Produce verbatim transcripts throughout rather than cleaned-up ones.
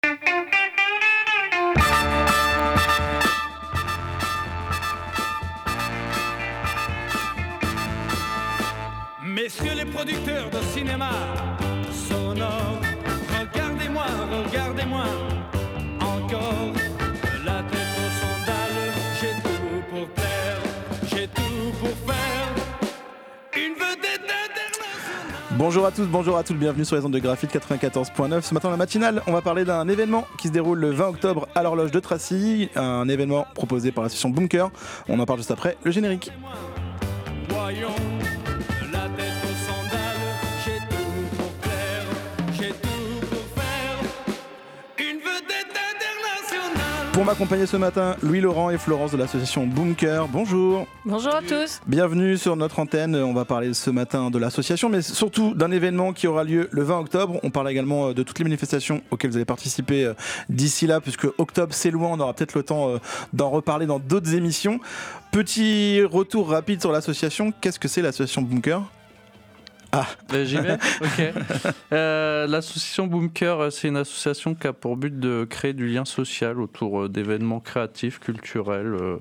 Messieurs les producteurs de cinéma sonore, regardez-moi, regardez-moi encore. La tête aux sandales, j'ai tout pour plaire, j'ai tout pour faire une vedette internationale. Bonjour à tous, bonjour à tous, bienvenue sur les ondes de Graphite quatre-vingt-quatorze point neuf. Ce matin, la matinale, on va parler d'un événement qui se déroule le vingt octobre à l'horloge de Tracy, un événement proposé par l'association Bunker. On en parle juste après le générique. Voyons. Pour m'accompagner ce matin, Louis Laurent et Florence de l'association Bunker. Bonjour. Bonjour à tous. Bienvenue sur notre antenne. On va parler ce matin de l'association, mais surtout d'un événement qui aura lieu le vingt octobre. On parle également de toutes les manifestations auxquelles vous allez participer d'ici là, puisque octobre c'est loin. On aura peut-être le temps d'en reparler dans d'autres émissions. Petit retour rapide sur l'association. Qu'est-ce que c'est l'association Bunker ? Ah. Ben, j'y vais. Ok. Euh, l'association Bunker, c'est une association qui a pour but de créer du lien social autour d'événements créatifs, culturels. Euh,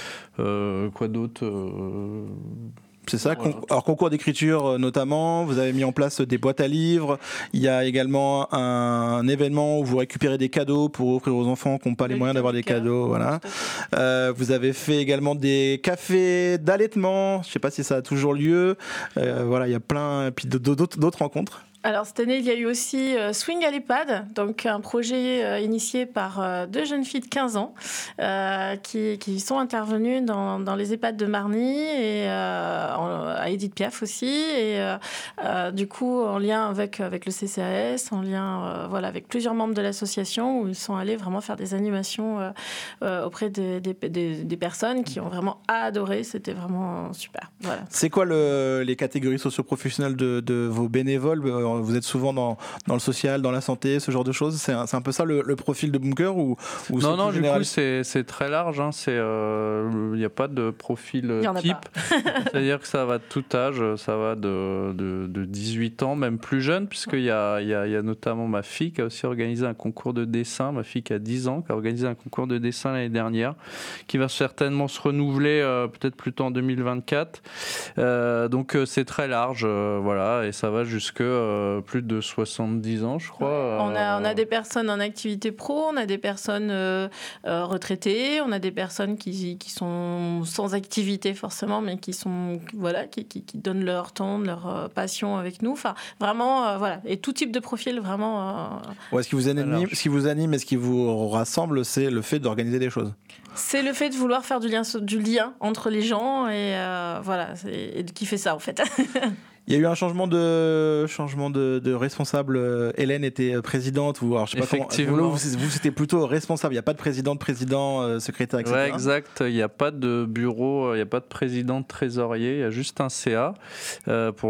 euh, quoi d'autre euh... C'est ça, voilà. Alors concours d'écriture notamment, vous avez mis en place des boîtes à livres, il y a également un événement où vous récupérez des cadeaux pour offrir aux enfants qui n'ont pas les, les moyens d'avoir des cadeaux, voilà. Euh, vous avez fait également des cafés d'allaitement, je ne sais pas si ça a toujours lieu, euh, voilà, il y a plein, et puis d'autres, d'autres rencontres. Alors cette année, il y a eu aussi euh, Swing à l'EHPAD, donc un projet euh, initié par euh, deux jeunes filles de quinze ans euh, qui, qui sont intervenues dans, dans les EHPAD de Marny et euh, en, à Édith Piaf aussi, et euh, euh, du coup en lien avec, avec le C C A S, en lien euh, voilà, avec plusieurs membres de l'association où ils sont allés vraiment faire des animations euh, euh, auprès des, des, des, des personnes qui ont vraiment adoré, c'était vraiment super. Voilà. C'est quoi le, les catégories socio-professionnelles de, de vos bénévoles ? Vous êtes souvent dans, dans le social, dans la santé, ce genre de choses. C'est un, c'est un peu ça le, le profil de Bunker ou, ou Non, non, du coup, c'est, c'est très large. Il hein. n'y euh, a pas de profil type. C'est-à-dire que ça va de tout âge. Ça va de, de, de dix-huit ans, même plus jeune, puisqu'il y a, il y, a, il y a notamment ma fille qui a aussi organisé un concours de dessin. Ma fille qui a dix ans, qui a organisé un concours de dessin l'année dernière, qui va certainement se renouveler euh, peut-être plutôt en deux mille vingt-quatre. Euh, donc, euh, c'est très large. Euh, voilà, et ça va jusque... Euh, plus de soixante-dix ans, je crois. On a, on a des personnes en activité pro, on a des personnes euh, euh, retraitées, on a des personnes qui, qui sont sans activité forcément, mais qui, sont, voilà, qui, qui, qui donnent leur temps, leur euh, passion avec nous. Enfin, vraiment, euh, voilà. Et tout type de profil, vraiment. Euh, ouais, ce qui vous anime, ce qui vous anime et ce qui vous rassemble, c'est le fait d'organiser des choses. C'est le fait de vouloir faire du lien, du lien entre les gens et euh, voilà, c'est, et qui fait ça en fait. Il y a eu un changement de changement de, de responsable. Hélène était présidente, ou alors je sais pas comment. Vous, vous, vous c'était plutôt responsable. Il n'y a pas de présidente, président, euh, secrétaire, et cetera. Ouais, exact. Il n'y a pas de bureau, il n'y a pas de président, de trésorier. Il y a juste un C A euh, pour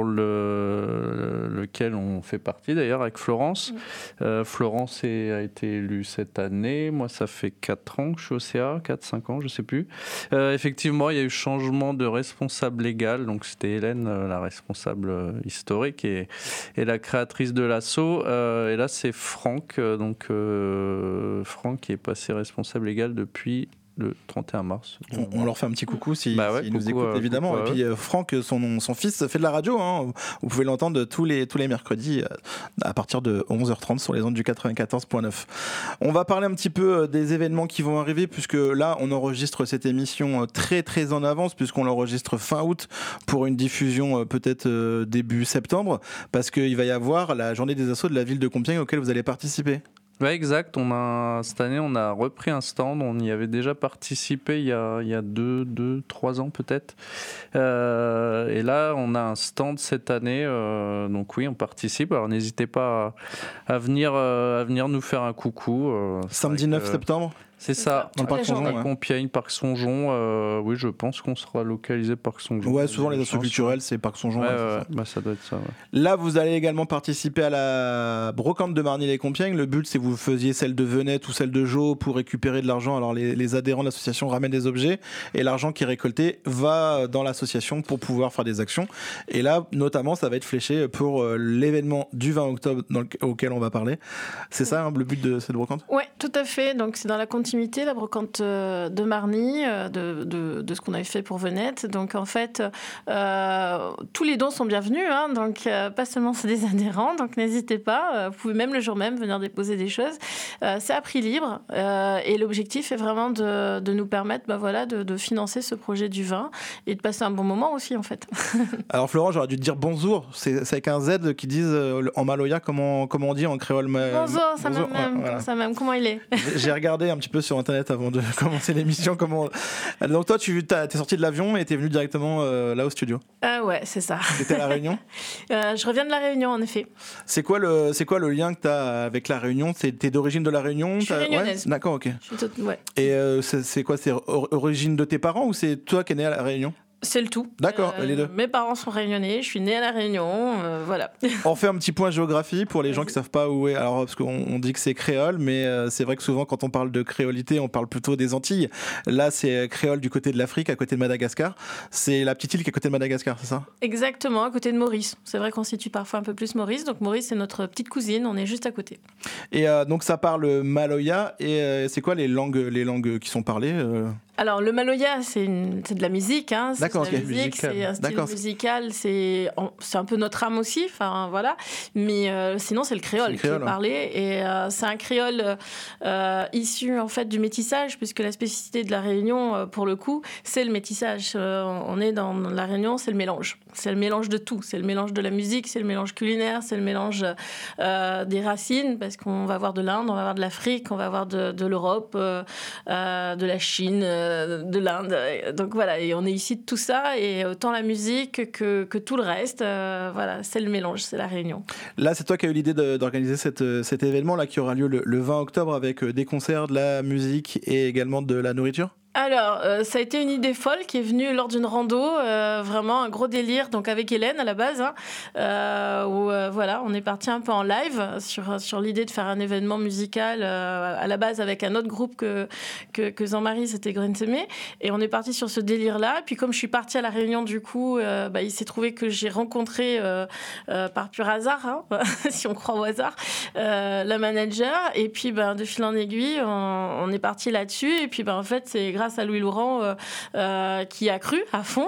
le lequel on fait partie d'ailleurs avec Florence. Mmh. Euh, Florence est, a été élue cette année. Moi, ça fait quatre ans que je suis au C A, quatre cinq ans, je sais plus. Euh, effectivement, il y a eu changement de responsable légal. Donc c'était Hélène, euh, la responsable historique et, et la créatrice de l'asso. Euh, et là, c'est Franck, donc euh, Franck qui est passé responsable légal depuis le trente et un mars. On, on leur fait un petit coucou s'ils bah ouais, si nous écoutent, euh, évidemment. Coucou, et puis euh, Franck, son, son fils, fait de la radio. Hein. Vous pouvez l'entendre tous les, tous les mercredis euh, à partir de onze heures trente sur les ondes du quatre-vingt-quatorze point neuf. On va parler un petit peu des événements qui vont arriver, puisque là, on enregistre cette émission très très en avance, puisqu'on l'enregistre fin août pour une diffusion euh, peut-être euh, début septembre, parce qu'il va y avoir la journée des assos de la ville de Compiègne auquel vous allez participer. Oui, exact. On a, cette année, on a repris un stand. On y avait déjà participé il y a, il y a deux, deux, trois ans peut-être. Euh, et là, on a un stand cette année. Euh, donc oui, on participe. Alors n'hésitez pas à, à, venir, euh, à venir nous faire un coucou. Euh, Samedi neuf septembre ? C'est ça, dans le parc Songeon, à Compiègne, parc Songeon. Euh, oui, je pense qu'on sera localisé parc Songeon. Ouais, souvent les assos culturels, c'est parc Songeon. Ouais, ouais, ouais, ça. Bah, ça doit être ça. Ouais. Là, vous allez également participer à la brocante de Marny-les-Compiègnes. Le but, c'est que vous faisiez celle de Venette ou celle de Jo pour récupérer de l'argent. Alors, les, les adhérents de l'association ramènent des objets et l'argent qui est récolté va dans l'association pour pouvoir faire des actions. Et là, notamment, ça va être fléché pour euh, l'événement du vingt octobre dans le, auquel on va parler. C'est ça, hein, le but de cette brocante ? Oui, tout à fait. Donc, c'est dans la continuité, la brocante de Marny, de, de, de ce qu'on avait fait pour Venette. Donc, en fait, euh, tous les dons sont bienvenus. Hein, donc, euh, pas seulement c'est des adhérents. Donc, n'hésitez pas. Vous pouvez même le jour même venir déposer des choses. Euh, c'est à prix libre. Euh, et l'objectif est vraiment de, de nous permettre bah, voilà, de, de financer ce projet du vin et de passer un bon moment aussi, en fait. Alors, Florent, j'aurais dû te dire bonjour. C'est, c'est avec un Z qui disent euh, en maloya, comment, comment on dit en créole. Ma... Bonjour, ça bonjour. même, Ouais, voilà. ça même. Comment il est ? J'ai regardé un petit peu sur Internet avant de commencer l'émission. Comment... Donc toi, tu t'es sorti de l'avion et t'es venu directement euh, là au studio. Ah ouais, c'est ça. T'étais à La Réunion. euh, Je reviens de La Réunion, en effet. C'est quoi le, c'est quoi le lien que t'as avec La Réunion ? C'est, t'es d'origine de La Réunion ? Je suis réunionnaise. Ouais, d'accord, ok. Je suis tout... ouais. Et euh, c'est, c'est quoi ? C'est or- origine de tes parents ou c'est toi qui es né à La Réunion ? C'est le tout. D'accord, Euh, les deux. Mes parents sont réunionnais, je suis née à La Réunion, euh, voilà. On fait un petit point géographie pour les gens qui savent pas où est. Alors parce qu'on on dit que c'est créole, mais euh, c'est vrai que souvent quand on parle de créolité, on parle plutôt des Antilles. Là, c'est créole du côté de l'Afrique, à côté de Madagascar. C'est la petite île qui est à côté de Madagascar, c'est ça ? Exactement, à côté de Maurice. C'est vrai qu'on situe parfois un peu plus Maurice. Donc Maurice, c'est notre petite cousine, on est juste à côté. Et euh, donc ça parle maloya. Et euh, c'est quoi les langues, les langues qui sont parlées euh Alors le maloya, c'est, une, c'est de la musique. Hein, c'est D'accord, de la ok. musique, Musical. c'est un style D'accord. musical. C'est, c'est un peu notre âme aussi. Enfin voilà. Mais euh, sinon, c'est le créole, C'est le créole, qui est parlé. Et euh, c'est un créole euh, issu en fait du métissage, puisque la spécificité de la Réunion, euh, pour le coup, c'est le métissage. Euh, on est dans la Réunion, c'est le mélange. C'est le mélange de tout. C'est le mélange de la musique, c'est le mélange culinaire, c'est le mélange euh, des racines, parce qu'on va avoir de l'Inde, on va avoir de l'Afrique, on va avoir de, de l'Europe, euh, euh, de la Chine, euh, de l'Inde. Donc voilà, et on est ici de tout ça, et autant la musique que, que tout le reste. Euh, voilà, c'est le mélange, c'est la Réunion. Là, c'est toi qui as eu l'idée de, d'organiser cette, cet événement là qui aura lieu le, le vingt octobre avec des concerts, de la musique et également de la nourriture ? Alors, euh, ça a été une idée folle qui est venue lors d'une rando, euh, vraiment un gros délire, donc avec Hélène à la base, hein, euh, où euh, voilà, on est parti un peu en live sur, sur l'idée de faire un événement musical euh, à la base avec un autre groupe que, que, que Jean-Marie, c'était Grensemé, et on est parti sur ce délire-là. Puis comme je suis partie à La Réunion, du coup, euh, bah, il s'est trouvé que j'ai rencontré, euh, euh, par pur hasard, hein, si on croit au hasard, euh, la manager, et puis bah, de fil en aiguille, on, on est parti là-dessus, et puis bah, en fait, c'est grâce grâce à Louis Laurent euh, euh, qui a cru à fond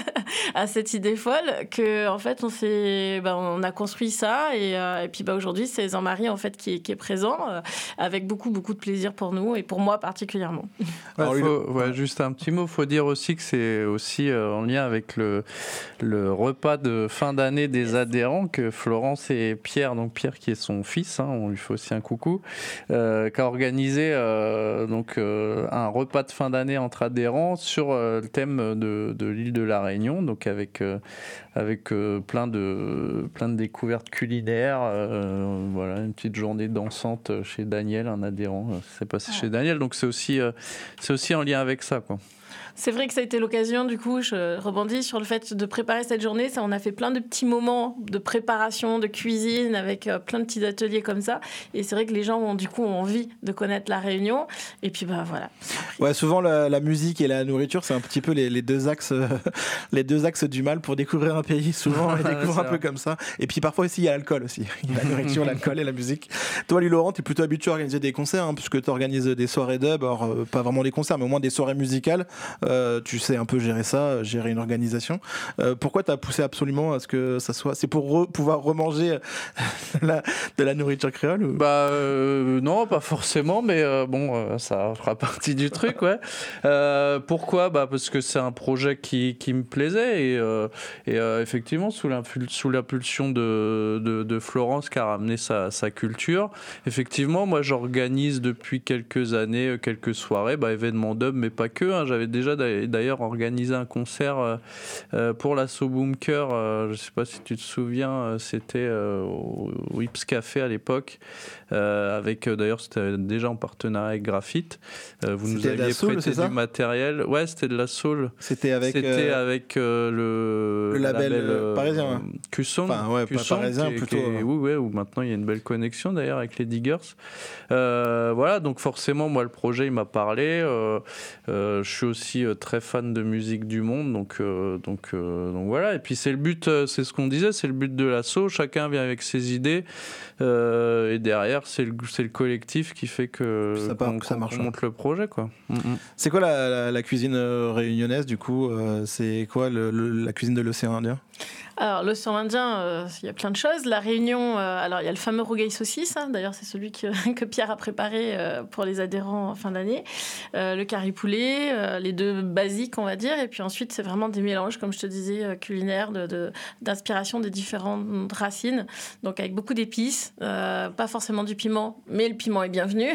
à cette idée folle que en fait on s'est ben, on a construit ça et, euh, et puis ben, aujourd'hui c'est Jean-Marie en fait qui est, qui est présent euh, avec beaucoup beaucoup de plaisir pour nous et pour moi particulièrement. Ouais, faut, ouais, juste un petit mot, faut dire aussi que c'est aussi euh, en lien avec le, le repas de fin d'année des adhérents que Florence et Pierre, donc Pierre qui est son fils, hein, on lui fait aussi un coucou, euh, qui a organisé euh, donc euh, un repas de fin d'année entre adhérents sur euh, le thème de, de l'île de la Réunion, donc avec euh, avec euh, plein de plein de découvertes culinaires, euh, voilà, une petite journée dansante chez Daniel, un adhérent, c'est passé ah. chez Daniel, donc c'est aussi euh, c'est aussi en lien avec ça, quoi. C'est vrai que ça a été l'occasion, du coup, je rebondis sur le fait de préparer cette journée. Ça, on a fait plein de petits moments de préparation, de cuisine, avec euh, plein de petits ateliers comme ça. Et c'est vrai que les gens ont, du coup, ont envie de connaître la Réunion. Et puis, bah voilà. Ouais, souvent la, la musique et la nourriture, c'est un petit peu les, les deux axes, euh, les deux axes du mal pour découvrir un pays. Souvent, on les découvre un peu comme ça. Et puis parfois aussi, il y a l'alcool aussi. Il y a la nourriture, l'alcool et la musique. Toi, Louis Laurent, t'es plutôt habitué à organiser des concerts, hein, puisque tu organises des soirées dub. Alors, euh, pas vraiment des concerts, mais au moins des soirées musicales. Euh, tu sais un peu gérer ça, gérer une organisation. Euh, pourquoi tu as poussé absolument à ce que ça soit... C'est pour re- pouvoir remanger de la, de la nourriture créole ou... Bah euh, non, pas forcément, mais euh, bon, euh, ça fera partie du truc, ouais. Euh, pourquoi ? Bah parce que c'est un projet qui, qui me plaisait et, euh, et euh, effectivement sous, l'impul- sous l'impulsion de, de, de Florence qui a ramené sa, sa culture. Effectivement, moi j'organise depuis quelques années quelques soirées, bah, événements dub, mais pas que. Hein. J'avais j'avais déjà d'ailleurs organisé un concert euh, pour l'assaut Bunker. Euh, je ne sais pas si tu te souviens, c'était euh, au Whips Café à l'époque. Euh, avec d'ailleurs, c'était déjà en partenariat avec Graphite. Euh, vous nous aviez prêté du matériel. Ouais, c'était de la soul. C'était avec, c'était euh, avec euh, le, le label, label euh, parisien. Ouais. Q-Song. Enfin, ouais, Q-Song, pas parisien, qui, plutôt. Qui est, oui, ouais, où maintenant il y a une belle connexion d'ailleurs avec les Diggers. Euh, voilà, donc forcément, moi, le projet, il m'a parlé. Euh, euh, je suis aussi euh, très fan de musique du monde, donc, euh, donc, euh, donc voilà. Et puis c'est le but, euh, c'est ce qu'on disait, c'est le but de l'assaut. Chacun vient avec ses idées, euh, et derrière, c'est le, c'est le collectif qui fait que ça, part, qu'on, ça marche, qu'on monte le projet, quoi. Mm-hmm. C'est quoi la, la, la cuisine réunionnaise, du coup euh, c'est quoi le, le, la cuisine de l'océan Indien? Alors, l'océan Indien, euh, il y a plein de choses. La Réunion, euh, alors il y a le fameux rougail saucisse, hein, d'ailleurs c'est celui que, que Pierre a préparé euh, pour les adhérents en fin d'année. Euh, le curry poulet, euh, les deux basiques on va dire, et puis ensuite c'est vraiment des mélanges, comme je te disais, euh, culinaires, de, de, d'inspiration des différentes racines, donc avec beaucoup d'épices, euh, pas forcément du piment, mais le piment est bienvenu.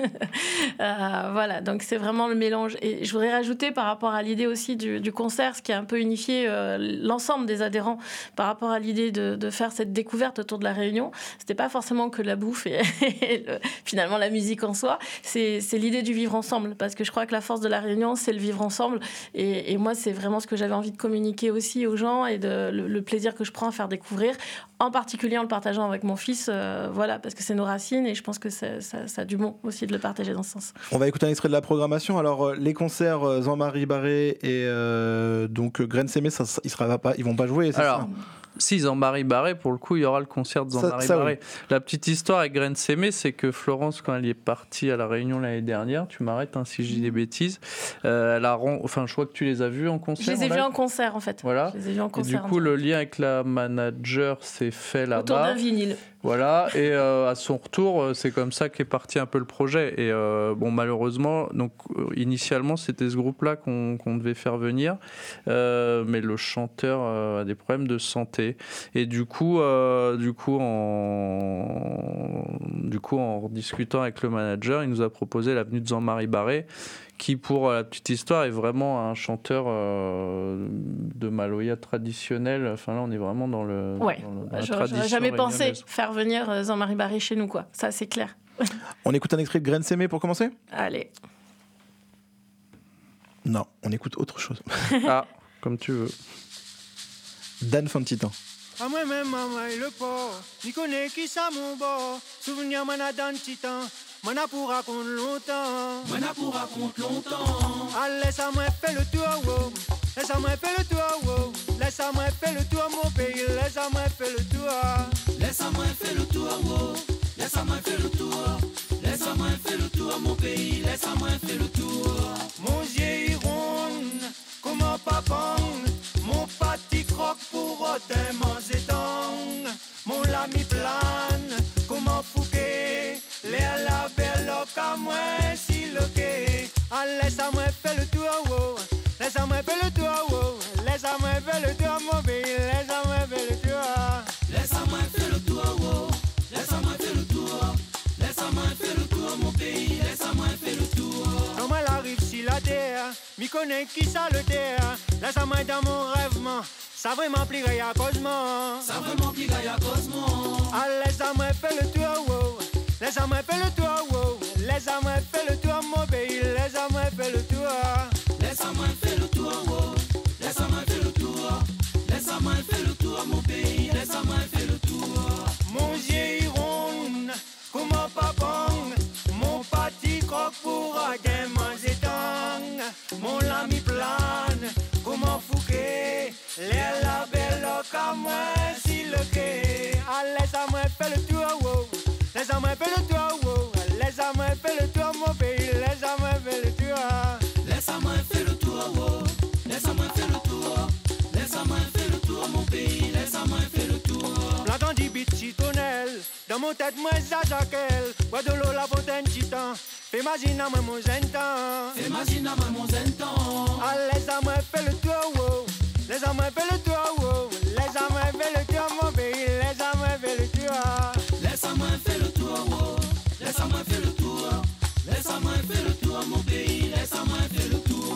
euh, voilà, donc c'est vraiment le mélange. Et je voudrais rajouter par rapport à l'idée aussi du, du concert, ce qui a un peu unifié euh, l'ensemble des adhérents par rapport à l'idée de, de faire cette découverte autour de la Réunion. C'était pas forcément que la bouffe et, et le, finalement la musique en soi, c'est, c'est l'idée du vivre ensemble, parce que je crois que la force de la Réunion, c'est le vivre ensemble, et, et moi c'est vraiment ce que j'avais envie de communiquer aussi aux gens, et de, le, le plaisir que je prends à faire découvrir, en particulier en le partageant avec mon fils, euh, voilà, parce que c'est nos racines, et je pense que ça, ça, ça a du bon aussi de le partager dans ce sens. On va écouter un extrait de la programmation. Alors les concerts euh, Jean-Marie Barré et euh, donc Graine Sémé, ça, ils sera pas, ils vont pas jouer, c'est Alors, ça? Si, Jean-Marie Barré, pour le coup, il y aura le concert de Jean-Marie Barré. Oui. La petite histoire avec Graine Sémé, c'est que Florence, quand elle est partie à La Réunion l'année dernière, tu m'arrêtes hein, si je dis des bêtises, euh, elle a rend... enfin, je crois que tu les as vus en concert. Je les ai vus en concert, en fait. Voilà. Je les ai vus en concert. Et du coup, le lien avec la manager s'est fait là-bas. Autour d'un vinyle. Voilà, et euh, à son retour, c'est comme ça qu'est parti un peu le projet. Et euh, bon, malheureusement, donc euh, initialement, c'était ce groupe-là qu'on, qu'on devait faire venir, euh, mais le chanteur euh, a des problèmes de santé. Et du coup, euh, du coup, en, du coup, en discutant avec le manager, il nous a proposé la venue de Jean-Marie Barré, qui, pour la petite histoire, est vraiment un chanteur euh, de Maloya traditionnel. Enfin là, on est vraiment dans le. Ouais. Dans le, dans je n'aurais jamais pensé faire venir Jean-Marie Barré chez nous, quoi. Ça, c'est clair. On écoute un extrait de Graine Sémé pour commencer ? Allez. Non, on écoute autre chose. Ah, comme tu veux. Dan Fantitan. À moi-même, maman, le port. Ni connais qui ça, mon bord. Souvenir, mana dans le titan. Mana pour raconter longtemps. Mana pour raconter longtemps. Allez, laisse-moi faire le tour, wow. Laisse-moi faire le tour, wow. Laisse-moi faire le tour, mon pays. Laisse-moi faire le tour. Laisse-moi faire le tour, wow. Laisse-moi faire le tour. Laisse-moi faire le tour, mon pays. Laisse-moi faire le tour. Mon yeux ronde, comment papa. Mon petit croque pour ôter mon zétang. Mon lami plane, comment fouquer. Les la belle comme moi, si le quai. Laisse-moi faire le tour, wow. Laisse-moi faire le tour, wow. Laisse-moi faire le tour, mon pays. Laisse-moi faire le tour. Laisse-moi faire le tour, wow. Laisse-moi faire le tour. Laisse-moi faire le tour, mon pays. Laisse-moi faire le tour. Non, moi, arrive si la terre. M'y connais qui ça le terre. Laisse-moi dans mon rêvement. Ça vraiment plier à cosmo. Ça vraiment plier à cosmo. Laisse-moi faire le tour, wow. Laisse-moi faire le tour, wow. Laisse-moi faire le tour, mon pays. Laisse-moi faire le tour. Laisse-moi faire le tour, wow. Laisse-moi faire le tour. Laisse-moi faire le tour, mon pays. Laisse-moi faire le tour. Mon yeux ronde, comment papa. Mon petit croque pour again mon zétang. Mon lami plane, comment fouquer. Les la belle comme moi, si le quai. Laisse-moi faire le tour, wow. Laisse-moi faire le tour, wow. Laisse-moi faire le tour, mon pays. Laisse-moi faire le tour. Laisse-moi faire le tour, wow. Laisse-moi faire le tour. Laisse-moi faire le tour, mon pays. Laisse-moi faire le tour. L'entend dit bit citonnel. Dans mon tête, moi, ça jaquelle. Bois de l'eau, la fontaine, titan. Fais imagine à moi, mon zentan. Fais imagine à moi, mon zentan. Laisse-moi faire le tour, wow. Laisse-moi faire le tour, wow. Laisse-moi faire le tour, mon pays. Laisse-moi faire le tour. Laisse-moi faire le tour, wow. Laisse-moi faire le tour. Laisse-moi faire le tour, mon pays. Laisse-moi faire le tour.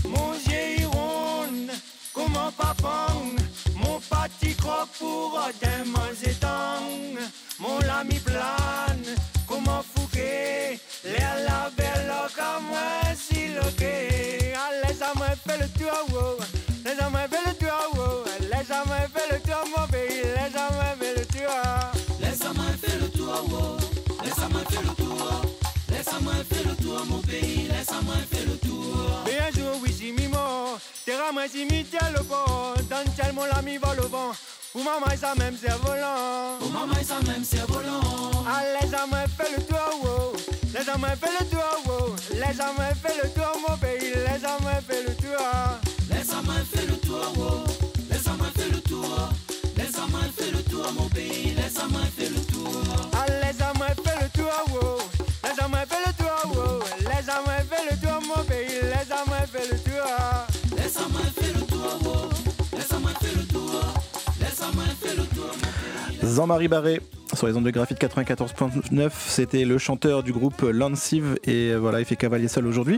Mon giron, comment papa, mon petit croc pour des mangetang, mon lami plane, comment fouquet, l'air la belle comme moi si loqué. Allez, ça m'a fait le tour, les hommes fait le tour, les hommes fait le tour, mon pays, les hommes fait le tour. Laisse-moi faire le tour, oh. Laisse-moi faire le tour. Laisse-moi faire le tour, mon pays. Laisse-moi faire le tour. Mais un jour, oui, si mi mort, terra moi si mi tiens le pont, dans tel mon ami va le vent. Pour maman, ça même c'est volant. Pour maman, ça même c'est volant. Allez, ça m'a fait le tour, oh. Les hommes fait le tour, oh. Les hommes fait le tour, mon pays. Les hommes fait le tour. Laisse-moi faire le tour, oh. Laisse-moi faire le tour. Laisse-moi faire le tour, mon pays. Laisse-moi faire le tour. Les hommes fait le tour, oh. Les hommes fait le tour, oh. Les hommes fait le tour, mon pays. Les hommes fait le tour. Laisse-moi faire le tour, oh. Laisse-moi faire le tour. Laisse-moi faire le tour, mon pays. Jean-Marie Barré sur les ondes de Graphite quatre-vingt-quatorze virgule neuf, c'était le chanteur du groupe Lancive et voilà, il fait cavalier seul aujourd'hui.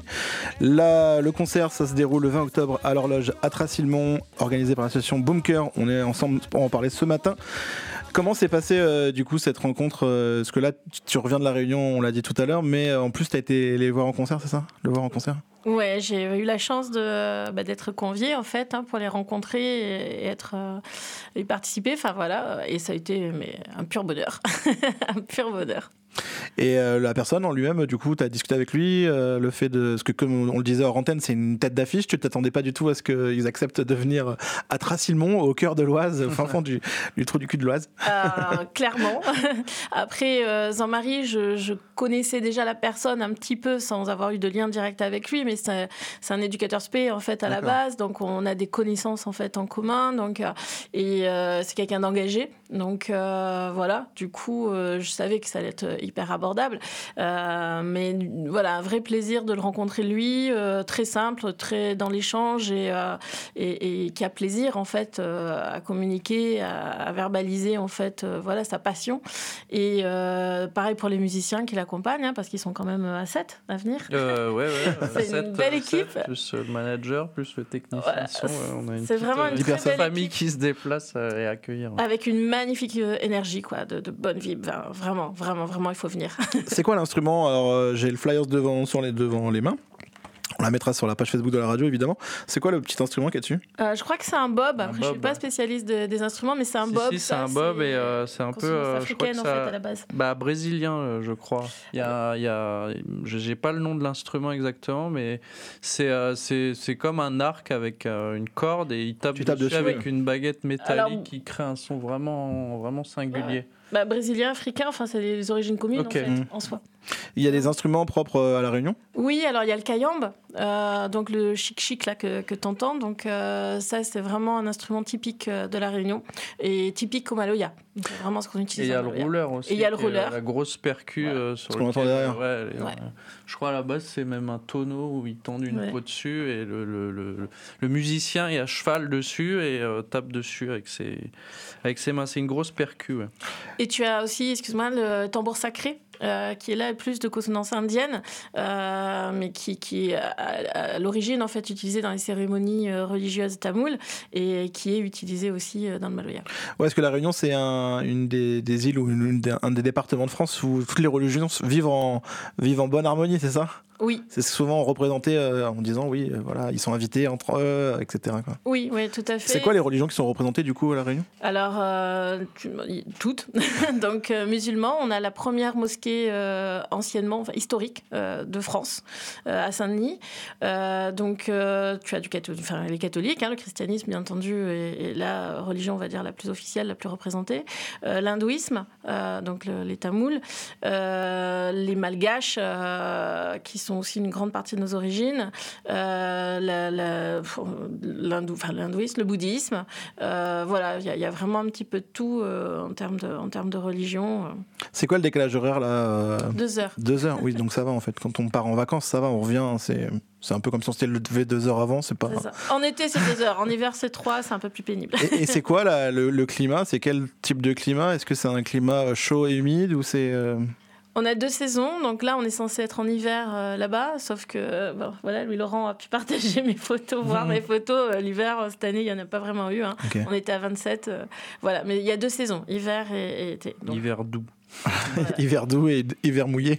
Là, le concert, ça se déroule le vingt octobre à l'Horloge à Tracilmont, organisé par l'association Bunker. On est ensemble pour en parler ce matin. Comment s'est passée euh, du coup cette rencontre euh, Parce que là, tu reviens de la Réunion, on l'a dit tout à l'heure, mais euh, en plus, tu as été les voir en concert, c'est ça ? Le voir en concert ? Ouais, j'ai eu la chance de, bah, d'être conviée en fait hein, pour les rencontrer et, et être euh, et participer. Enfin voilà, et ça a été mais, un pur bonheur, un pur bonheur. Et euh, la personne en lui-même, du coup, tu as discuté avec lui, euh, le fait de... Parce que comme on le disait hors antenne, c'est une tête d'affiche, tu t'attendais pas du tout à ce qu'ils acceptent de venir à Tracilmont, au cœur de l'Oise, au fin fond du, du trou du cul de l'Oise. Euh, clairement. Après, euh, Jean-Marie, je, je connaissais déjà la personne un petit peu sans avoir eu de lien direct avec lui, mais c'est, c'est un éducateur spé en fait à D'accord. la base, donc on a des connaissances en fait en commun, donc, euh, et euh, c'est quelqu'un d'engagé. Donc euh, voilà, du coup, euh, je savais que ça allait être hyper abordable. Euh, mais voilà, un vrai plaisir de le rencontrer lui, euh, très simple, très dans l'échange et, euh, et, et qui a plaisir en fait euh, à communiquer, à, à verbaliser en fait euh, voilà, sa passion. Et euh, pareil pour les musiciens qui l'accompagnent, hein, parce qu'ils sont quand même à sept à venir. Euh, ouais, ouais. C'est sept, une belle équipe. sept, plus le manager, plus le technicien Voilà. son. On a une C'est petite, vraiment une euh, très belle famille équipe. qui se déplace euh, et accueillir. Avec une magnifique euh, énergie, quoi, de, de bonne vibe. Enfin, vraiment, vraiment, vraiment, il faut venir. C'est quoi l'instrument ? Alors, euh, j'ai le flyers devant, sur les, devant les mains. On la mettra sur la page Facebook de la radio, évidemment. C'est quoi le petit instrument qu'il y a dessus ? Euh, je crois que c'est un bob. Après, Un je bob, suis pas ouais. spécialiste de- des instruments, mais c'est un Si, bob. si, c'est ça, un bob et euh, c'est un peu. consonance euh, je crois que africaine, en ça- fait, à la base. Bah, brésilien, euh, je crois. Il y a, il y a, je- j'ai pas le nom de l'instrument exactement, mais c'est, euh, c'est, c'est comme un arc avec euh, une corde et il tape, Tu dessus, tapes dessus, avec ouais. une baguette métallique Alors- qui crée un son vraiment, vraiment singulier. Bah, brésilien, africain, enfin, c'est les origines communes, Ok. en fait, Mmh. en soi. Il y a des instruments propres euh, à La Réunion ? Oui, alors il y a le kayambe, euh, donc le chic-chic là, que, que tu entends. Donc, euh, ça, c'est vraiment un instrument typique euh, de La Réunion et typique au Maloya. Donc, c'est vraiment ce qu'on Et utilise. il y a au le Maloya. rouleur aussi. Et il y a le qui est, euh, rouleur. La grosse percu Voilà. euh, sur Ce qu'on lequel, entend derrière. euh, ouais, les- Ouais. euh, je crois à la base c'est même un tonneau où ils tendent une Ouais. peau dessus et le, le, le, le musicien est à cheval dessus et euh, tape dessus avec ses, avec ses mains. C'est une grosse percu. Ouais. Et tu as aussi, excuse-moi, le tambour sacré. Euh, qui est là plus de consonance indienne, euh, mais qui, qui est à, à l'origine en fait utilisé dans les cérémonies euh, religieuses tamoules et qui est utilisé aussi euh, dans le Maloya. Ouais, est-ce que La Réunion, c'est un, une des, des îles ou une, une des, un des départements de France où toutes les religions vivent en, vivent en bonne harmonie, c'est ça ? Oui, C'est souvent représenté euh, en disant oui, euh, voilà, ils sont invités entre eux, et cetera quoi. oui, oui, tout à fait. C'est quoi les religions qui sont représentées du coup à La Réunion ? Alors, euh, tu- toutes. Donc, euh, musulmans, on a la première mosquée euh, anciennement, enfin, historique euh, de France, euh, à Saint-Denis. Euh, donc, euh, tu as du catho- enfin, les catholiques, hein, le christianisme, bien entendu, est, est la religion, on va dire, la plus officielle, la plus représentée. Euh, l'hindouisme, euh, donc le- les Tamouls. Euh, les Malgaches, euh, qui sont aussi une grande partie de nos origines. Euh, la- la- l'hindou, enfin, l'hindouisme, le bouddhisme. Euh, voilà, il y, a- il y a vraiment un petit peu de tout euh, en termes de, en termes de religion. euh. C'est quoi le décalage horaire là euh, Deux heures. Deux heures, oui, donc ça va en fait. Quand on part en vacances, ça va, on revient. C'est, c'est un peu comme si on s'était levé deux heures avant, c'est pas. C'est ça. En été, c'est deux heures. En hiver, c'est trois. C'est un peu plus pénible. Et, et c'est quoi là, le, le climat ? C'est quel type de climat ? Est-ce que c'est un climat chaud et humide ou c'est euh, On a deux saisons, donc là on est censé être en hiver euh, là-bas, sauf que euh, bon, voilà, Louis Laurent a pu partager mes photos, voir mes photos. Euh, l'hiver, euh, cette année, il n'y en a pas vraiment eu. Hein. Okay. On était à vingt-sept. Euh, voilà, mais il y a deux saisons, hiver et, et été. Donc. Hiver doux. Voilà. Hiver doux et hiver mouillé.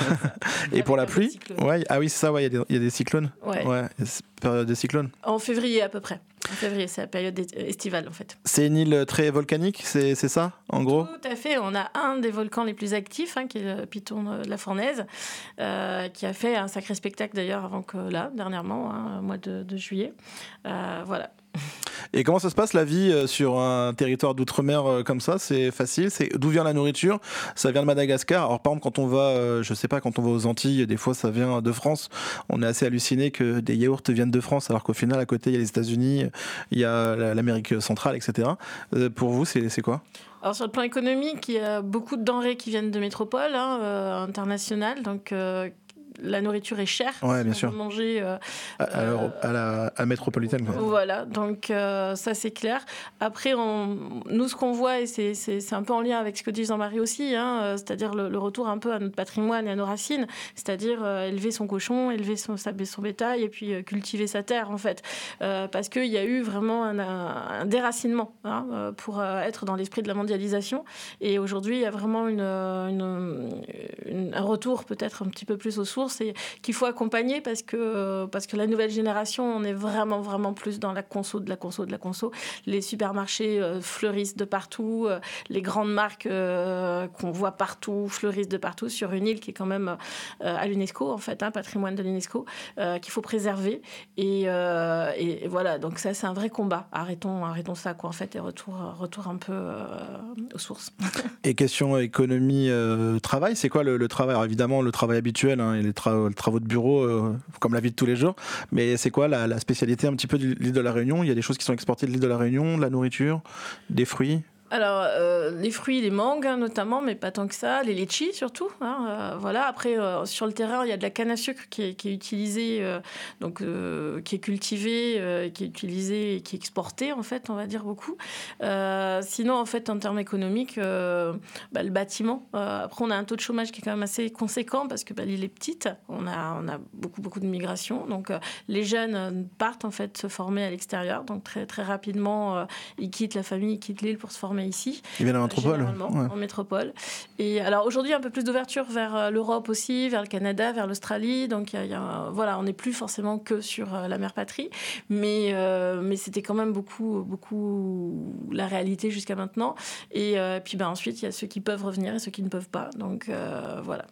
Et pour la pluie, ouais, ah oui, c'est ça, ouais, il y, y a des cyclones. Ouais. Ouais, période de cyclones. En février à peu près. En février, c'est la période estivale en fait. C'est une île très volcanique, c'est, c'est ça, en gros ? Tout à fait. On a un des volcans les plus actifs, hein, qui est le Piton de la Fournaise, euh, qui a fait un sacré spectacle d'ailleurs avant que là, dernièrement, hein, au mois de, de juillet. Euh, voilà. Et comment ça se passe la vie sur un territoire d'outre-mer comme ça ? C'est facile ? C'est... D'où vient la nourriture ? Ça vient de Madagascar. Alors par exemple, quand on va, je sais pas, quand on va aux Antilles, des fois ça vient de France. On est assez halluciné que des yaourts viennent de France, alors qu'au final, à côté, il y a les États-Unis, il y a l'Amérique centrale, et cetera. Pour vous, c'est, c'est quoi ? Alors sur le plan économique, il y a beaucoup de denrées qui viennent de métropole hein, euh, internationales, donc euh, la nourriture est chère. Ouais, bien sûr. Manger euh, à, à, euh, à la à métropolitaine. Quoi. Voilà, donc euh, ça c'est clair. Après, on, nous ce qu'on voit, et c'est, c'est, c'est un peu en lien avec ce que dit Jean-Marie aussi, hein, c'est-à-dire le, le retour un peu à notre patrimoine et à nos racines, c'est-à-dire euh, élever son cochon, élever son, son bétail et puis euh, cultiver sa terre en fait. Euh, parce qu'il y a eu vraiment un, un, un déracinement hein, pour euh, être dans l'esprit de la mondialisation. Et aujourd'hui, il y a vraiment une, une, une, un retour peut-être un petit peu plus aux sources et qu'il faut accompagner parce que, parce que la nouvelle génération, on est vraiment, vraiment plus dans la conso, de la conso, de la conso. Les supermarchés euh, fleurissent de partout, euh, les grandes marques euh, qu'on voit partout fleurissent de partout sur une île qui est quand même euh, à l'UNESCO, en fait, hein, patrimoine de l'UNESCO, euh, qu'il faut préserver. Et, euh, et, et voilà, donc ça, c'est un vrai combat. Arrêtons, arrêtons ça, quoi, en fait, et retour, retour un peu euh, aux sources. Et question économie, euh, travail, c'est quoi le, le travail ? Alors évidemment, le travail habituel, hein, et les tra- travaux de bureau, euh, comme la vie de tous les jours. Mais c'est quoi la, la spécialité un petit peu de l'île de la Réunion ? Il y a des choses qui sont exportées de l'île de la Réunion, de la nourriture, des fruits ? Alors, euh, les fruits, les mangues hein, notamment, mais pas tant que ça, les litchis surtout. Hein, euh, voilà. Après, euh, sur le terrain, il y a de la canne à sucre qui est, qui est utilisée, euh, donc, euh, qui est cultivée, euh, qui est utilisée et qui est exportée, en fait, on va dire beaucoup. Euh, sinon, en fait, en termes économiques, euh, bah, le bâtiment. Euh, après, on a un taux de chômage qui est quand même assez conséquent parce que bah, l'île est petite. On a, on a beaucoup, beaucoup de migration. Donc, euh, les jeunes partent, en fait, se former à l'extérieur. Donc, très, très rapidement, euh, ils quittent la famille, ils quittent l'île pour se former ici. Ils viennent en métropole. Ouais. En métropole. Et alors aujourd'hui, un peu plus d'ouverture vers l'Europe aussi, vers le Canada, vers l'Australie. Donc il y a, il y a, voilà, on n'est plus forcément que sur la mère patrie, mais euh, mais c'était quand même beaucoup beaucoup la réalité jusqu'à maintenant. Et euh, puis ben ensuite, il y a ceux qui peuvent revenir et ceux qui ne peuvent pas. Donc euh, voilà.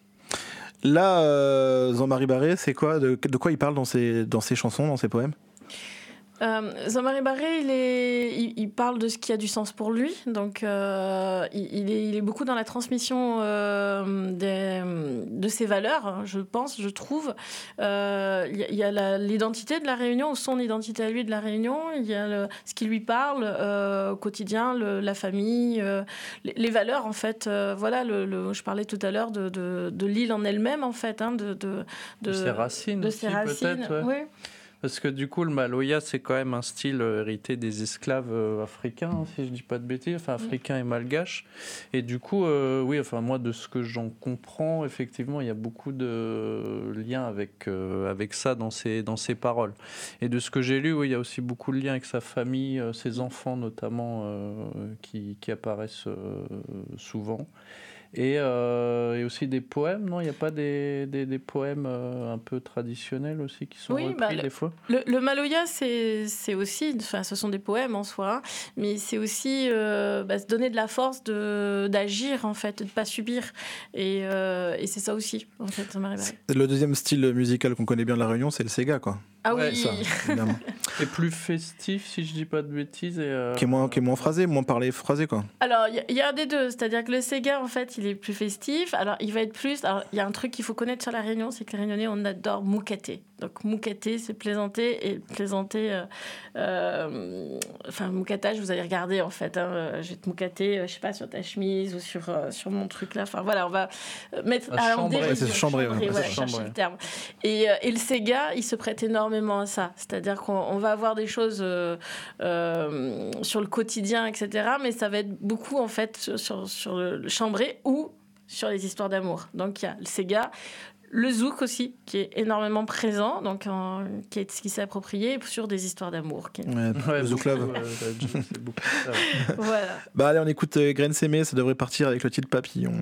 Là, euh, Jean-Marie Barré, c'est quoi de, de quoi il parle dans ses dans ses chansons, dans ses poèmes? Euh, Jean-Marie Barré, il, est, il, il parle de ce qui a du sens pour lui. Donc, euh, il, il, est, il est beaucoup dans la transmission euh, des, de ses valeurs, je pense, je trouve. Euh, il y a, il y a la, l'identité de la Réunion, ou son identité à lui de la Réunion. Il y a le, ce qui lui parle euh, au quotidien, le, la famille, euh, les, les valeurs, en fait. Euh, voilà, le, le, je parlais tout à l'heure de, de, de l'île en elle-même, en fait. Hein, de, de, de, de ses racines, de aussi, ses racines. peut-être. Ouais. Oui. Parce que du coup, le maloya, c'est quand même un style hérité des esclaves africains, si je ne dis pas de bêtises, enfin africains et malgaches. Et du coup, euh, oui, enfin moi, de ce que j'en comprends, effectivement, il y a beaucoup de liens avec, euh, avec ça dans ses, dans ses paroles. Et de ce que j'ai lu, oui, il y a aussi beaucoup de liens avec sa famille, euh, ses enfants notamment, euh, qui, qui apparaissent euh, souvent. Et, euh, et aussi des poèmes, non ? Il n'y a pas des, des, des poèmes euh, un peu traditionnels aussi qui sont oui, repris bah, le, des fois ? Le, le maloya, c'est, c'est aussi, enfin, ce sont des poèmes en soi, hein, mais c'est aussi euh, bah, se donner de la force de, d'agir, en fait, de ne pas subir. Et, euh, et c'est ça aussi, en fait, Jean-Marie Barré. Le deuxième style musical qu'on connaît bien de la Réunion, c'est le Sega, quoi. Ah ouais, oui, ça, évidemment. Et plus festif, si je dis pas de bêtises. Et euh... Qui est moins, qui est moins phrasé, moins parlé, phrasé, quoi. Alors, il y, y a un des deux. C'est-à-dire que le Sega, en fait, il est plus festif. Alors, il va être plus... Alors, il y a un truc qu'il faut connaître sur la Réunion, c'est que les Réunionnais, on adore moukater. Donc, moukater, c'est plaisanter. Et plaisanter... Euh, euh, enfin, moukatage, vous allez regarder, en fait. Hein, je vais te moukater, euh, je sais pas, sur ta chemise ou sur, euh, sur mon truc, là. Enfin, voilà, on va mettre... À chambrer. Ouais, c'est chambrer, chambrer, ouais. ouais, chercher le terme. Et, euh, et le Sega, il se prête énormément à ça. C'est-à-dire qu'on on va avoir des choses euh, euh, sur le quotidien, et cetera. Mais ça va être beaucoup, en fait, sur, sur, sur le chambré ou sur les histoires d'amour. Donc il y a le Sega, le zouk aussi, qui est énormément présent, donc en, qui, est, qui s'est approprié sur des histoires d'amour. Qui est... Ouais, Ouais, le Zouk Love. beaucoup, euh, c'est beaucoup ça, ouais. Voilà. Bah allez, on écoute euh, Graines Aimées, ça devrait partir avec le titre Papillon.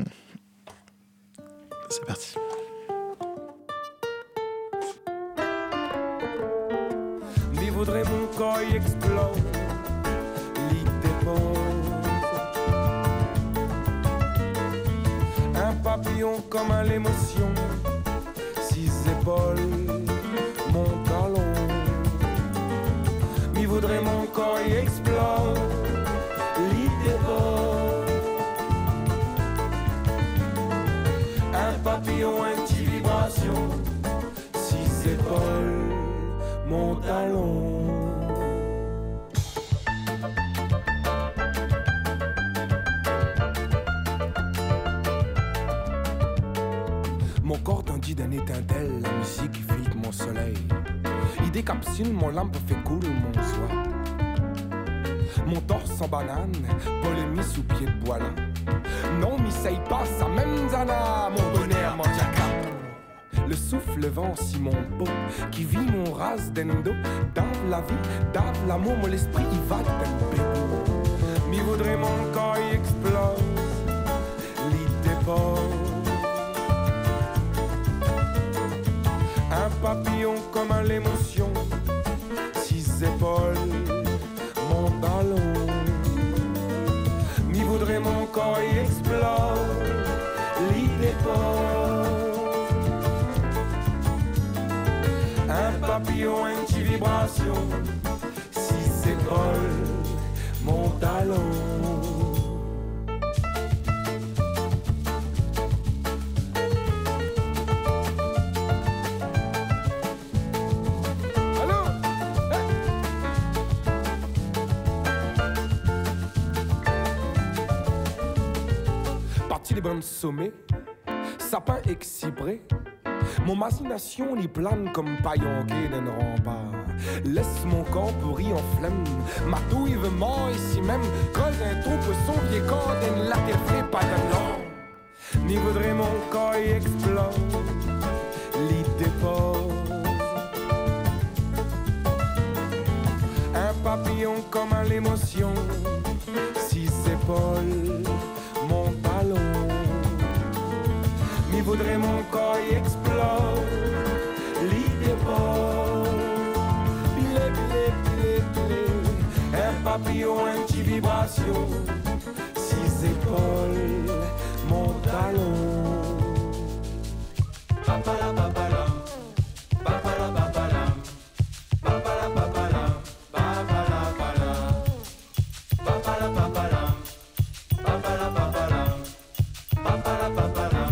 C'est parti. Mi voudrait mon corps y explose, l'y dépose. Un papillon comme à l'émotion, six épaules, mon talon. Mi voudrait mon corps y explose, l'y dépose. Un papillon, un petit vibration, six épaules, mon talon. Mon corps tendit d'un étincelle, la musique flique mon soleil. Il décapsule mon lampe, fait cool mon soie. Mon torse en banane, polémie sous pied de bois là. Non, m'essaye pas, ça même zana, mon bonheur, mon jacquard. Le souffle vent si mon beau, qui vit mon race d'endo. Dave la vie, dave l'amour, mon esprit y va d'un bébé. Mi voudrait mon corps y explose, l'y dépose. Un papillon comme à l'émotion, six épaules, mon ballon. Mi voudrait mon corps y explose, l'y dépose. Un papillon, une petite vibration, six épaules, mon talon. Allô? Hey! Parti des bons sommets, sapin excibré. Mon machination les plane comme paillon quai d'un rempart. Laisse mon corps pourri en flemme. Ma douille veut mort ici même. Creuse un trou pour son vieux corps d'un lac et ferait pas de long. Ni voudrait mon corps y explose, l'y dépose. Un papillon comme à l'émotion, six épaules, mon talon. Mi voudrait mon corps y explose, l'y dépose. Blé, blé, blé, blé. Un papillon, une petite vibration, six épaules, mon talon. Papala, papala, papala, papala, papala, papala, papala, papala, papala, papala, papala, papala, papala, papala.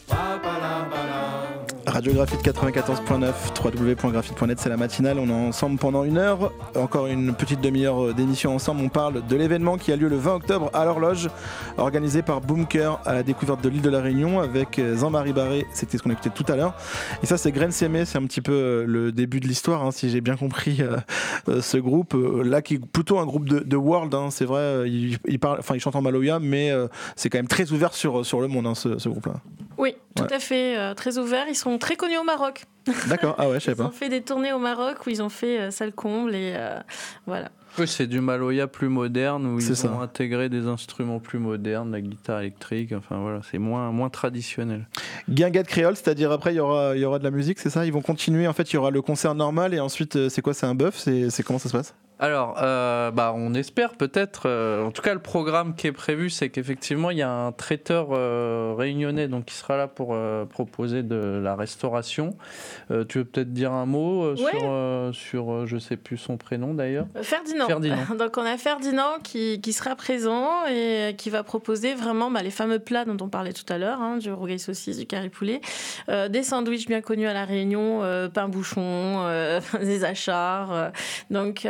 Radio Graphite quatre-vingt-quatorze point neuf, w w w point graphite point net, c'est la matinale. On est ensemble pendant une heure, encore une petite demi-heure d'émission ensemble. On parle de l'événement qui a lieu le vingt octobre à l'Horloge, organisé par Boomker à la découverte de l'île de la Réunion avec Jean-Marie Barré, c'était ce qu'on écoutait tout à l'heure. Et ça, c'est Graines Aimées, c'est un petit peu le début de l'histoire, hein, si j'ai bien compris euh, ce groupe. Là, qui est plutôt un groupe de, de world, hein, c'est vrai, il, il, parle, enfin, il chante en maloya, mais euh, c'est quand même très ouvert sur, sur le monde, hein, ce, ce groupe-là. Oui, tout Ouais. à fait, euh, très ouvert. Ils sont très connus au Maroc. D'accord, ah ouais, je savais Ils ont pas. fait des tournées au Maroc où ils ont fait euh, salle comble et euh, voilà. Oui, c'est du maloya plus moderne où C'est ils ça. ont intégré des instruments plus modernes, la guitare électrique, enfin voilà, c'est moins, moins traditionnel. Guinguette créole, c'est-à-dire après il y aura, il y aura de la musique, c'est ça? Ils vont continuer, en fait il y aura le concert normal et ensuite euh, c'est quoi? C'est un bœuf? C'est, c'est comment ça se passe? Alors, euh, bah, on espère peut-être. Euh, en tout cas, le programme qui est prévu, c'est qu'effectivement, il y a un traiteur euh, réunionnais donc, qui sera là pour euh, proposer de la restauration. Euh, tu veux peut-être dire un mot euh, Ouais. sur, euh, sur euh, je ne sais plus son prénom d'ailleurs. Euh, Ferdinand. Ferdinand. Donc on a Ferdinand qui, qui sera présent et qui va proposer vraiment bah, les fameux plats dont on parlait tout à l'heure, hein, du rougail saucisse, du curry poulet, euh, des sandwichs bien connus à La Réunion, euh, pain bouchon, euh, des achards. Euh, donc euh, voilà,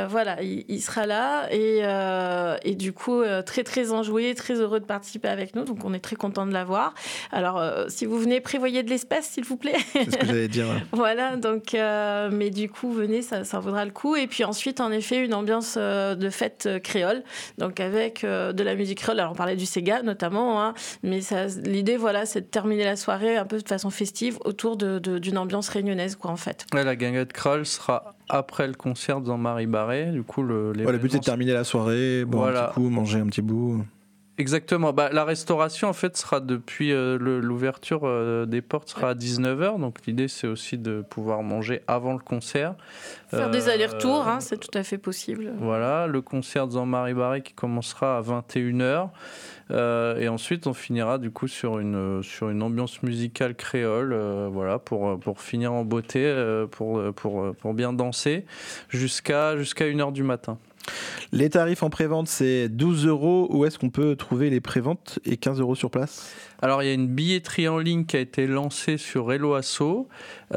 il, il sera là et, euh, et du coup, euh, très très enjoué, très heureux de participer avec nous. Donc, on est très content de l'avoir. Alors, euh, si vous venez, prévoyez de l'espace, s'il vous plaît. C'est ce que j'allais dire. Ouais. Voilà, donc, euh, mais du coup, venez, ça, ça vaudra le coup. Et puis ensuite, en effet, une ambiance euh, de fête euh, créole, donc avec euh, de la musique créole. Alors, on parlait du Sega notamment, hein, mais ça, l'idée, voilà, c'est de terminer la soirée un peu de façon festive autour de, de, d'une ambiance réunionnaise, quoi, en fait. Ouais, la guinguette créole sera après le concert dans Marie Barré. Du coup, le, ouais, le but c'est de terminer la soirée, boire voilà. un petit coup, manger un petit bout. Exactement. Bah, la restauration, en fait, sera depuis euh, le, l'ouverture euh, des portes sera à dix-neuf heures. Donc, l'idée, c'est aussi de pouvoir manger avant le concert. Faire euh, des allers-retours, hein, c'est tout à fait possible. Voilà, le concert de Jean-Marie Barré qui commencera à vingt et une heures. Euh, et ensuite, on finira du coup sur une, sur une ambiance musicale créole, euh, voilà, pour, pour finir en beauté, euh, pour, pour, pour bien danser, jusqu'à, jusqu'à une heure du matin. Les tarifs en prévente, c'est douze euros. Où est-ce qu'on peut trouver les préventes et quinze euros sur place ? Alors, il y a une billetterie en ligne qui a été lancée sur Hello Asso.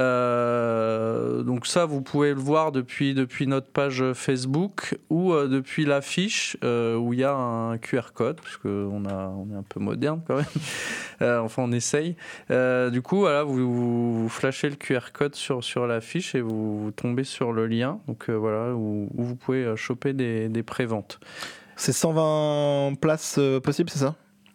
Euh, donc ça, vous pouvez le voir depuis, depuis notre page Facebook ou euh, depuis l'affiche euh, où il y a un Q R code, parce qu'on a, on est un peu moderne quand même. Euh, enfin, on essaye. Euh, du coup, voilà, vous, vous, vous flashez le Q R code sur, sur l'affiche et vous, vous tombez sur le lien. Donc euh, voilà, où, où vous pouvez choper des, des préventes. C'est cent vingt places euh, possibles, c'est ça ?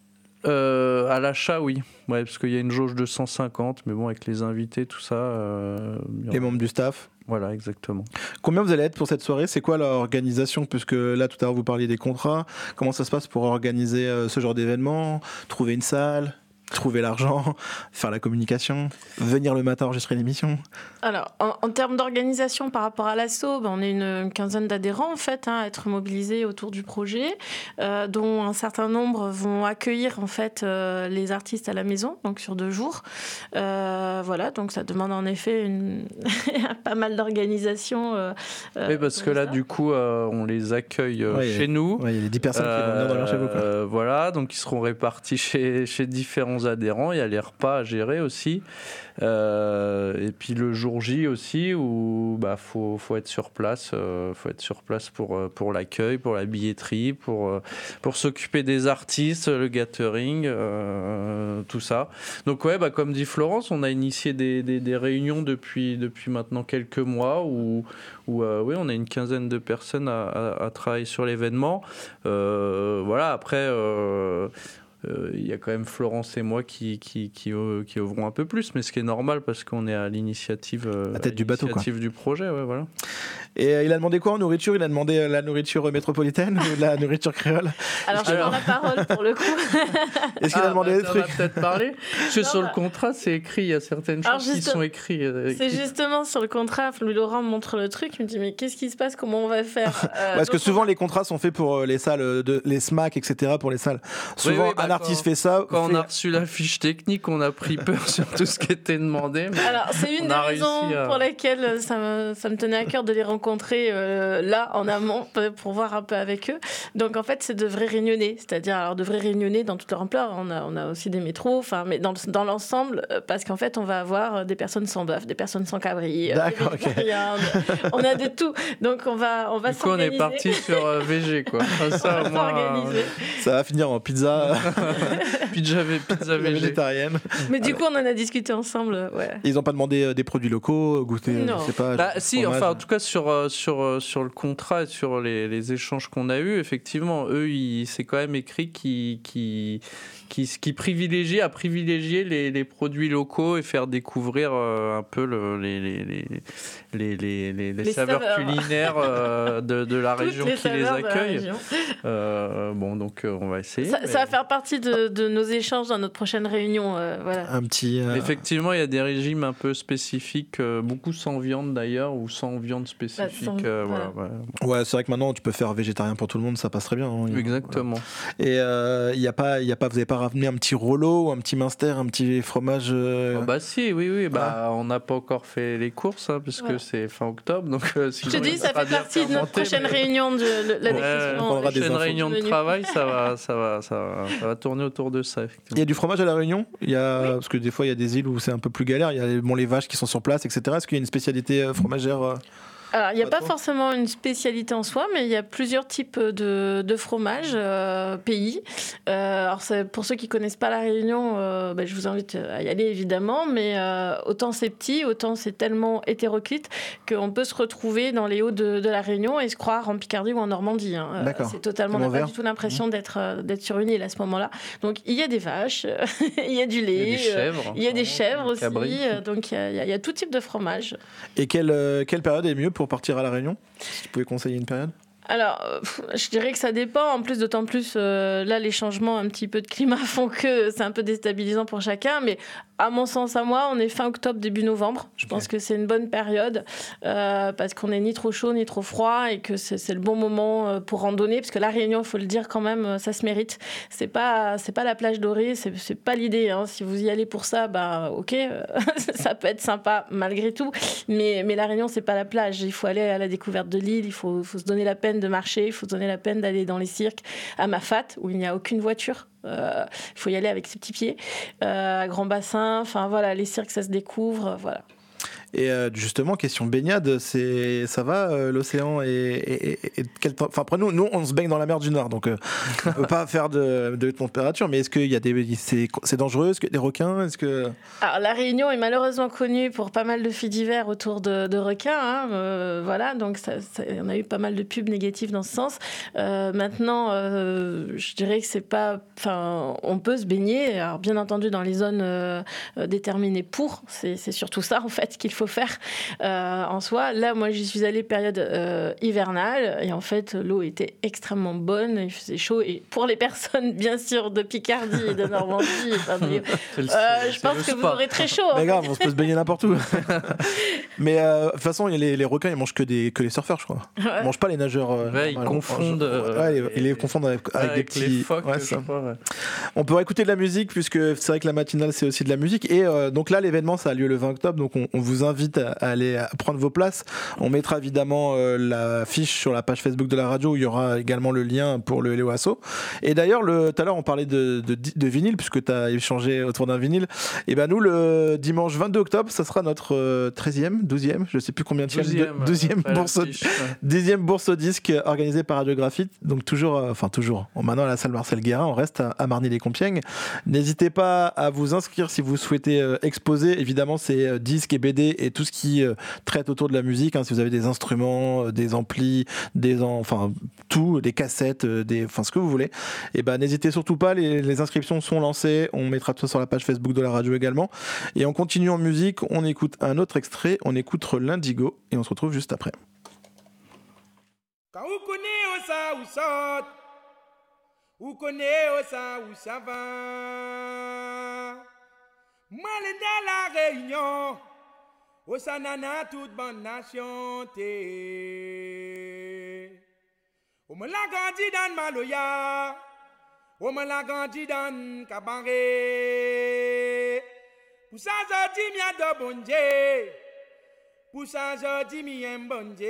Euh, à l'achat, oui. Ouais, parce qu'il y a une jauge de cent cinquante, mais bon, avec les invités, tout ça. Euh, les membres du staff. Voilà, exactement. Combien vous allez être pour cette soirée ? C'est quoi l'organisation ? Puisque là, tout à l'heure, vous parliez des contrats. Comment ça se passe pour organiser euh, ce genre d'événement ? Trouver une salle ? Trouver l'argent, faire la communication, venir le matin enregistrer l'émission. Alors, en, en termes d'organisation par rapport à l'asso, ben, on est une, une quinzaine d'adhérents en fait, hein, à être mobilisés autour du projet, euh, dont un certain nombre vont accueillir en fait euh, les artistes à la maison, donc sur deux jours. Euh, voilà, donc ça demande en effet une pas mal d'organisation. Euh, oui, parce que là, ça. du coup, euh, on les accueille euh, ouais, chez nous. Il ouais, y a les dix personnes euh, qui vont venir dormir chez vous. Quoi. Euh, voilà, donc ils seront répartis chez, chez différents adhérents, il y a les repas à gérer aussi, euh, et puis le jour J aussi où bah faut faut être sur place, euh, faut être sur place pour pour l'accueil, pour la billetterie, pour pour s'occuper des artistes, le catering, euh, tout ça. Donc ouais, bah comme dit Florence, on a initié des des, des réunions depuis depuis maintenant quelques mois où où euh, oui, on a une quinzaine de personnes à, à, à travailler sur l'événement. Euh, voilà, après. Euh, il euh, y a quand même Florence et moi qui, qui, qui, euh, qui œuvront un peu plus, mais ce qui est normal parce qu'on est à l'initiative, euh, la tête du bateau, quoi. Du projet. Ouais, voilà. Et euh, il a demandé quoi en nourriture ? Il a demandé euh, la nourriture métropolitaine ou la nourriture créole ? Alors, je prends la parole pour le coup. Est-ce qu'il ah, a demandé bah, des trucs ? On va peut-être parler. Parce que sur bah... le contrat, c'est écrit, il y a certaines choses juste... qui sont écrites. Euh, c'est justement sur le contrat, Laurent me montre le truc, il me dit mais qu'est-ce qui se passe ? Comment on va faire ? euh, Parce que souvent, on... les contrats sont faits pour les salles, de, les S M A C, et cetera, pour les salles. Souvent, oui, oui, bah, un artiste quand... fait ça. Quand fait... on a reçu la fiche technique, on a pris peur sur tout ce qui était demandé. Alors, c'est une des raisons à... pour lesquelles ça me, ça me tenait à cœur de les rencontrer euh, là, en amont, pour voir un peu avec eux. Donc, en fait, c'est de vrais réunionnais. C'est-à-dire, alors, de vrais réunionnais dans toute leur ampleur. On a, on a aussi des métros, enfin, mais dans, dans l'ensemble, parce qu'en fait, on va avoir des personnes sans bœuf, des personnes sans cabri. D'accord, ok. On a de tout. Donc, on va, on va du coup, on est parti sur euh, V G, quoi. Enfin, ça, on va s'organiser. Ça va finir en pizza. Pizza, pizza végétarienne. Mais du coup, on en a discuté ensemble. Ouais. Ils n'ont pas demandé des produits locaux, goûter, non. je sais pas. Bah, si, fromage. Enfin, en tout cas, sur, sur, sur le contrat et sur les, les échanges qu'on a eus, effectivement, eux, ils, c'est quand même écrit qu'ils qui, qui, qui privilégient, à privilégier les, les produits locaux et faire découvrir euh, un peu le, les, les, les, les, les, les, les saveurs, saveurs culinaires euh, de, de la région les qui les accueille. La euh, bon, donc, euh, on va essayer. Ça, mais... ça va faire partie de, de nos échanges dans notre prochaine réunion. Euh, voilà. Un petit. Euh... Effectivement, il y a des régimes un peu spécifiques, euh, beaucoup sans viande d'ailleurs, ou sans viande spécifique. Bah, sans... Euh, voilà. Voilà, ouais. ouais, c'est vrai que maintenant, tu peux faire végétarien pour tout le monde, ça passe très bien. Hein. Exactement. Voilà. Et il euh, y a pas, il y a pas, vous n'avez pas ramené un petit rouleau, un petit minster, un petit fromage. Euh... Oh bah si, oui, oui. Bah, on n'a pas encore fait les courses, hein, puisque ouais. c'est fin octobre. Donc, euh, je te dis, ça fait partie de notre prochaine mais... réunion de la ouais, prochaine réunion de travail, ça va, ça va, ça va, ça va tourner autour de ça. Il y a du fromage à la Réunion. Il y a, oui. Parce que des fois, il y a des îles où c'est un peu plus galère. Il y a bon, les vaches qui sont sur place, et cetera. Est-ce qu'il y a une spécialité euh, fromagère euh... Alors, il n'y a Pas pas trop. forcément une spécialité en soi, mais il y a plusieurs types de, de fromages euh, pays. Euh, alors, c'est- pour ceux qui ne connaissent pas La Réunion, euh, ben, je vous invite à y aller évidemment, mais euh, autant c'est petit, autant c'est tellement hétéroclite qu'on peut se retrouver dans les hauts de, de La Réunion et se croire en Picardie ou en Normandie. Hein. Euh, D'accord. C'est totalement, on Tellement n'a pas vert. du tout l'impression d'être, euh, d'être sur une île à ce moment-là. Donc, il y a des vaches, il y a du Il y a lait, des euh, chèvres. il y a des chèvres des aussi, cabris. euh, donc il y, a, il y a- il y a tout type de fromage. Et quelle, euh, quelle période est mieux pour partir à La Réunion? Si tu pouvais conseiller une période? Alors, euh, pff, je dirais que ça dépend. En plus, d'autant plus, euh, là, les changements un petit peu de climat font que c'est un peu déstabilisant pour chacun. Mais à mon sens, à moi, on est fin octobre, début novembre. Je pense que c'est une bonne période euh, parce qu'on n'est ni trop chaud, ni trop froid et que c'est, c'est le bon moment euh, pour randonner. Parce que La Réunion, il faut le dire quand même, euh, ça se mérite. C'est pas, c'est pas la plage dorée, c'est, c'est pas l'idée. Hein. Si vous y allez pour ça, bah, ok, euh, ça peut être sympa malgré tout. Mais, mais La Réunion, c'est pas la plage. Il faut aller à la découverte de l'île, il faut, faut se donner la peine de marcher, il faut se donner la peine d'aller dans les cirques, à Mafat, où il n'y a aucune voiture. Euh, il faut y aller avec ses petits pieds, euh, à Grand Bassin, enfin voilà, les cirques, ça se découvre, euh, voilà. Et euh, justement, question baignade, c'est ça va euh, l'océan et, et, et- et quel temps. Enfin, après nous, nous, on se baigne dans la mer du Nord, donc euh, on peut pas faire de, de température. Mais est-ce qu'il y a des, c'est, c'est dangereux? Est-ce qu'il y a des requins? Est-ce que Alors, La Réunion est malheureusement connue pour pas mal de faits divers autour de, de requins. Hein, euh, voilà, donc ça, ça- on a eu pas mal de pubs négatives dans ce sens. Euh, maintenant, euh, je dirais que c'est pas. Enfin, on peut se baigner. Alors, bien entendu, dans les zones euh, euh, déterminées pour. C'est, c'est surtout ça, en fait, qu'il faut faire euh, en soi. Là, moi, j'y suis allée période euh, hivernale et en fait, l'eau était extrêmement bonne. Il faisait chaud. Et pour les personnes, bien sûr, de Picardie et de Normandie, enfin, de- C'est le- euh, je c'est pense le que vous spa. aurez très chaud. hein. mais grave, on se peut se baigner n'importe où. Mais euh, de toute façon, il y a les, les requins, ils mangent que des que les surfeurs, je crois. Ils Ouais. mangent pas les nageurs. euh, Ouais, ils normaux. confondent, euh, Ouais, ils- ils les les- confondent avec, avec des Avec petits. les phoques, Ouais, je ça. crois, ouais. On peut écouter de la musique puisque c'est vrai que la matinale c'est aussi de la musique et euh, donc là l'événement ça a lieu le vingt octobre donc on, on vous invite à, à aller à prendre vos places. On mettra évidemment euh, la fiche sur la page Facebook de la radio où il y aura également le lien pour le Léo Asso. Et d'ailleurs le tout à l'heure on parlait de, de, de vinyle puisque tu as échangé autour d'un vinyle. Et ben nous le dimanche vingt-deux octobre ça sera notre euh, treizième, douzième, je sais plus combien de Douzième, douzième après la bourse au- fiche, ouais. dixième bourse au disque organisée par Radiographite. Donc toujours, euh, enfin toujours, maintenant à la salle Marcel Guérin, on reste à, à Marny-les-Compiègnes. N'hésitez pas à vous inscrire si vous souhaitez euh, exposer. Évidemment, c'est euh, disques et B D et tout ce qui euh, traite autour de la musique. Hein, si vous avez des instruments, euh, des amplis, des, en- enfin tout, des cassettes, euh, des, enfin ce que vous voulez. Et ben n'hésitez surtout pas. Les, les inscriptions sont lancées. On mettra tout ça sur la page Facebook de la radio également. Et on continue en musique. On écoute un autre extrait. On écoute l'Indigo et on se retrouve juste après. Quand vous connaissez ça ou ça, vous connaissez ça ou ça va. Moi, dans la Réunion, au Sanana, toute bonne nation, t'es. On me l'a grandi dans Maloya, on me l'a grandi dans Cabaret. Pour ça, je dis, m'y a de bon Dieu. Pour ça, je dis, m'y aime bon Dieu.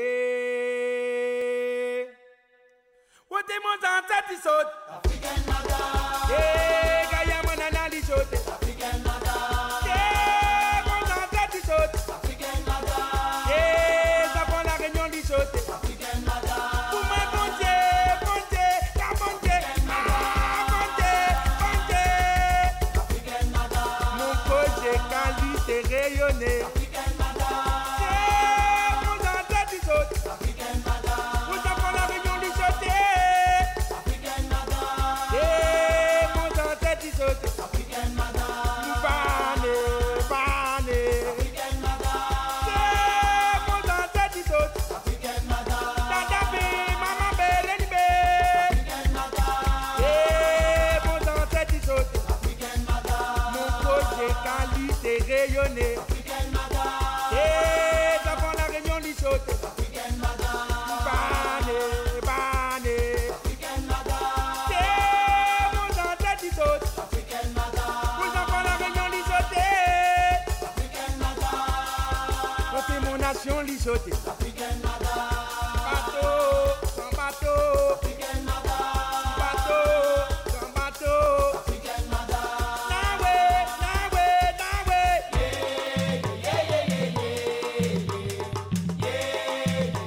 Où t'es mon tante, tu sautes. African Mada. Eh, Gaïa, mon anali saute. African Mada. Eh, mon tante, tu sautes. African Mada. Eh, ça prend la réunion, du saute. African Mada. Pour moi, bon Dieu, bon Dieu, la bon Dieu. Ah, bon Dieu, bon Dieu. African Mada. Mon projet qualité rayonné. African Mada. Eh, mon tante, tu sautes. African Mada. Où ça prend la réunion, du saute. African Mada. Eh, mon tante, tu sautes. African Mada. Nous bane, bane. African Mada. Eh, mon tante, tu sautes. African Mada. Tata bé, maman belle, ni bé. African Mada. Eh, mon tante, tu sautes. African Mada. Mon projet qualité rayonné. African Mada. Eh, ça prend la réunion, du saute. African Mada. Nous bane, bane. African Mada. Eh, mon tante, tu sautes. African Mada. Vous en prend la réunion, du saute. African Mada. C'est mon nation, du saute. African Mada. Bateau, sans bateau. African Mada. Bateau, sans bateau. African Mada. Nawe, nawe, nawe. Yeah, yeah, yeah, yeah, yeah, yeah.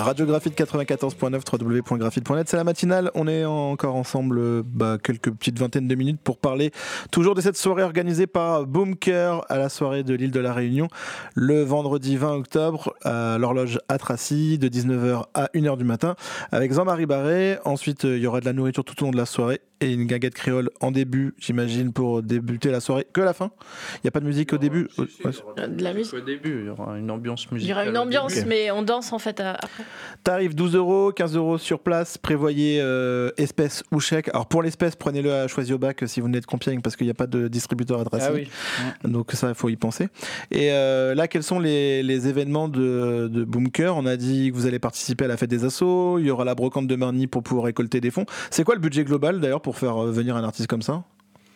Radiographite quatre-vingt-quatorze point neuf, w w w point graphite point net, c'est la matinale. On est encore ensemble euh, bah, quelques petites vingtaines de minutes pour parler toujours de cette soirée organisée par Boomker à la soirée de l'île de la Réunion le vendredi vingt octobre à l'horloge à Tracy de dix-neuf heures à une heure du matin avec Jean-Marie Barré. Ensuite, il y aura de la nourriture tout au long de la soirée et une guinguette créole en début, j'imagine, pour débuter la soirée. Que la fin ? Il n'y a pas de musique au début ? Si, si, Ouais. il y aura De la musique. Au début, il y aura une ambiance musicale. Il y aura une au ambiance, début. mais on danse en fait euh, après. Tarif douze euros, quinze euros sur place. Prévoyez euh, espèces ou chèques. Alors pour l'espèce, prenez-le à Choisy au Bac si vous venez de Compiègne parce qu'il n'y a pas de distributeur à Tracy. Ah oui. Donc ça, il faut y penser. Et euh, là, quels sont les, les événements de, de Boomker ? On a dit que vous allez participer à la fête des assos. Il y aura la brocante de Marny pour pouvoir récolter des fonds. C'est quoi le budget global d'ailleurs pour faire venir un artiste comme ça ?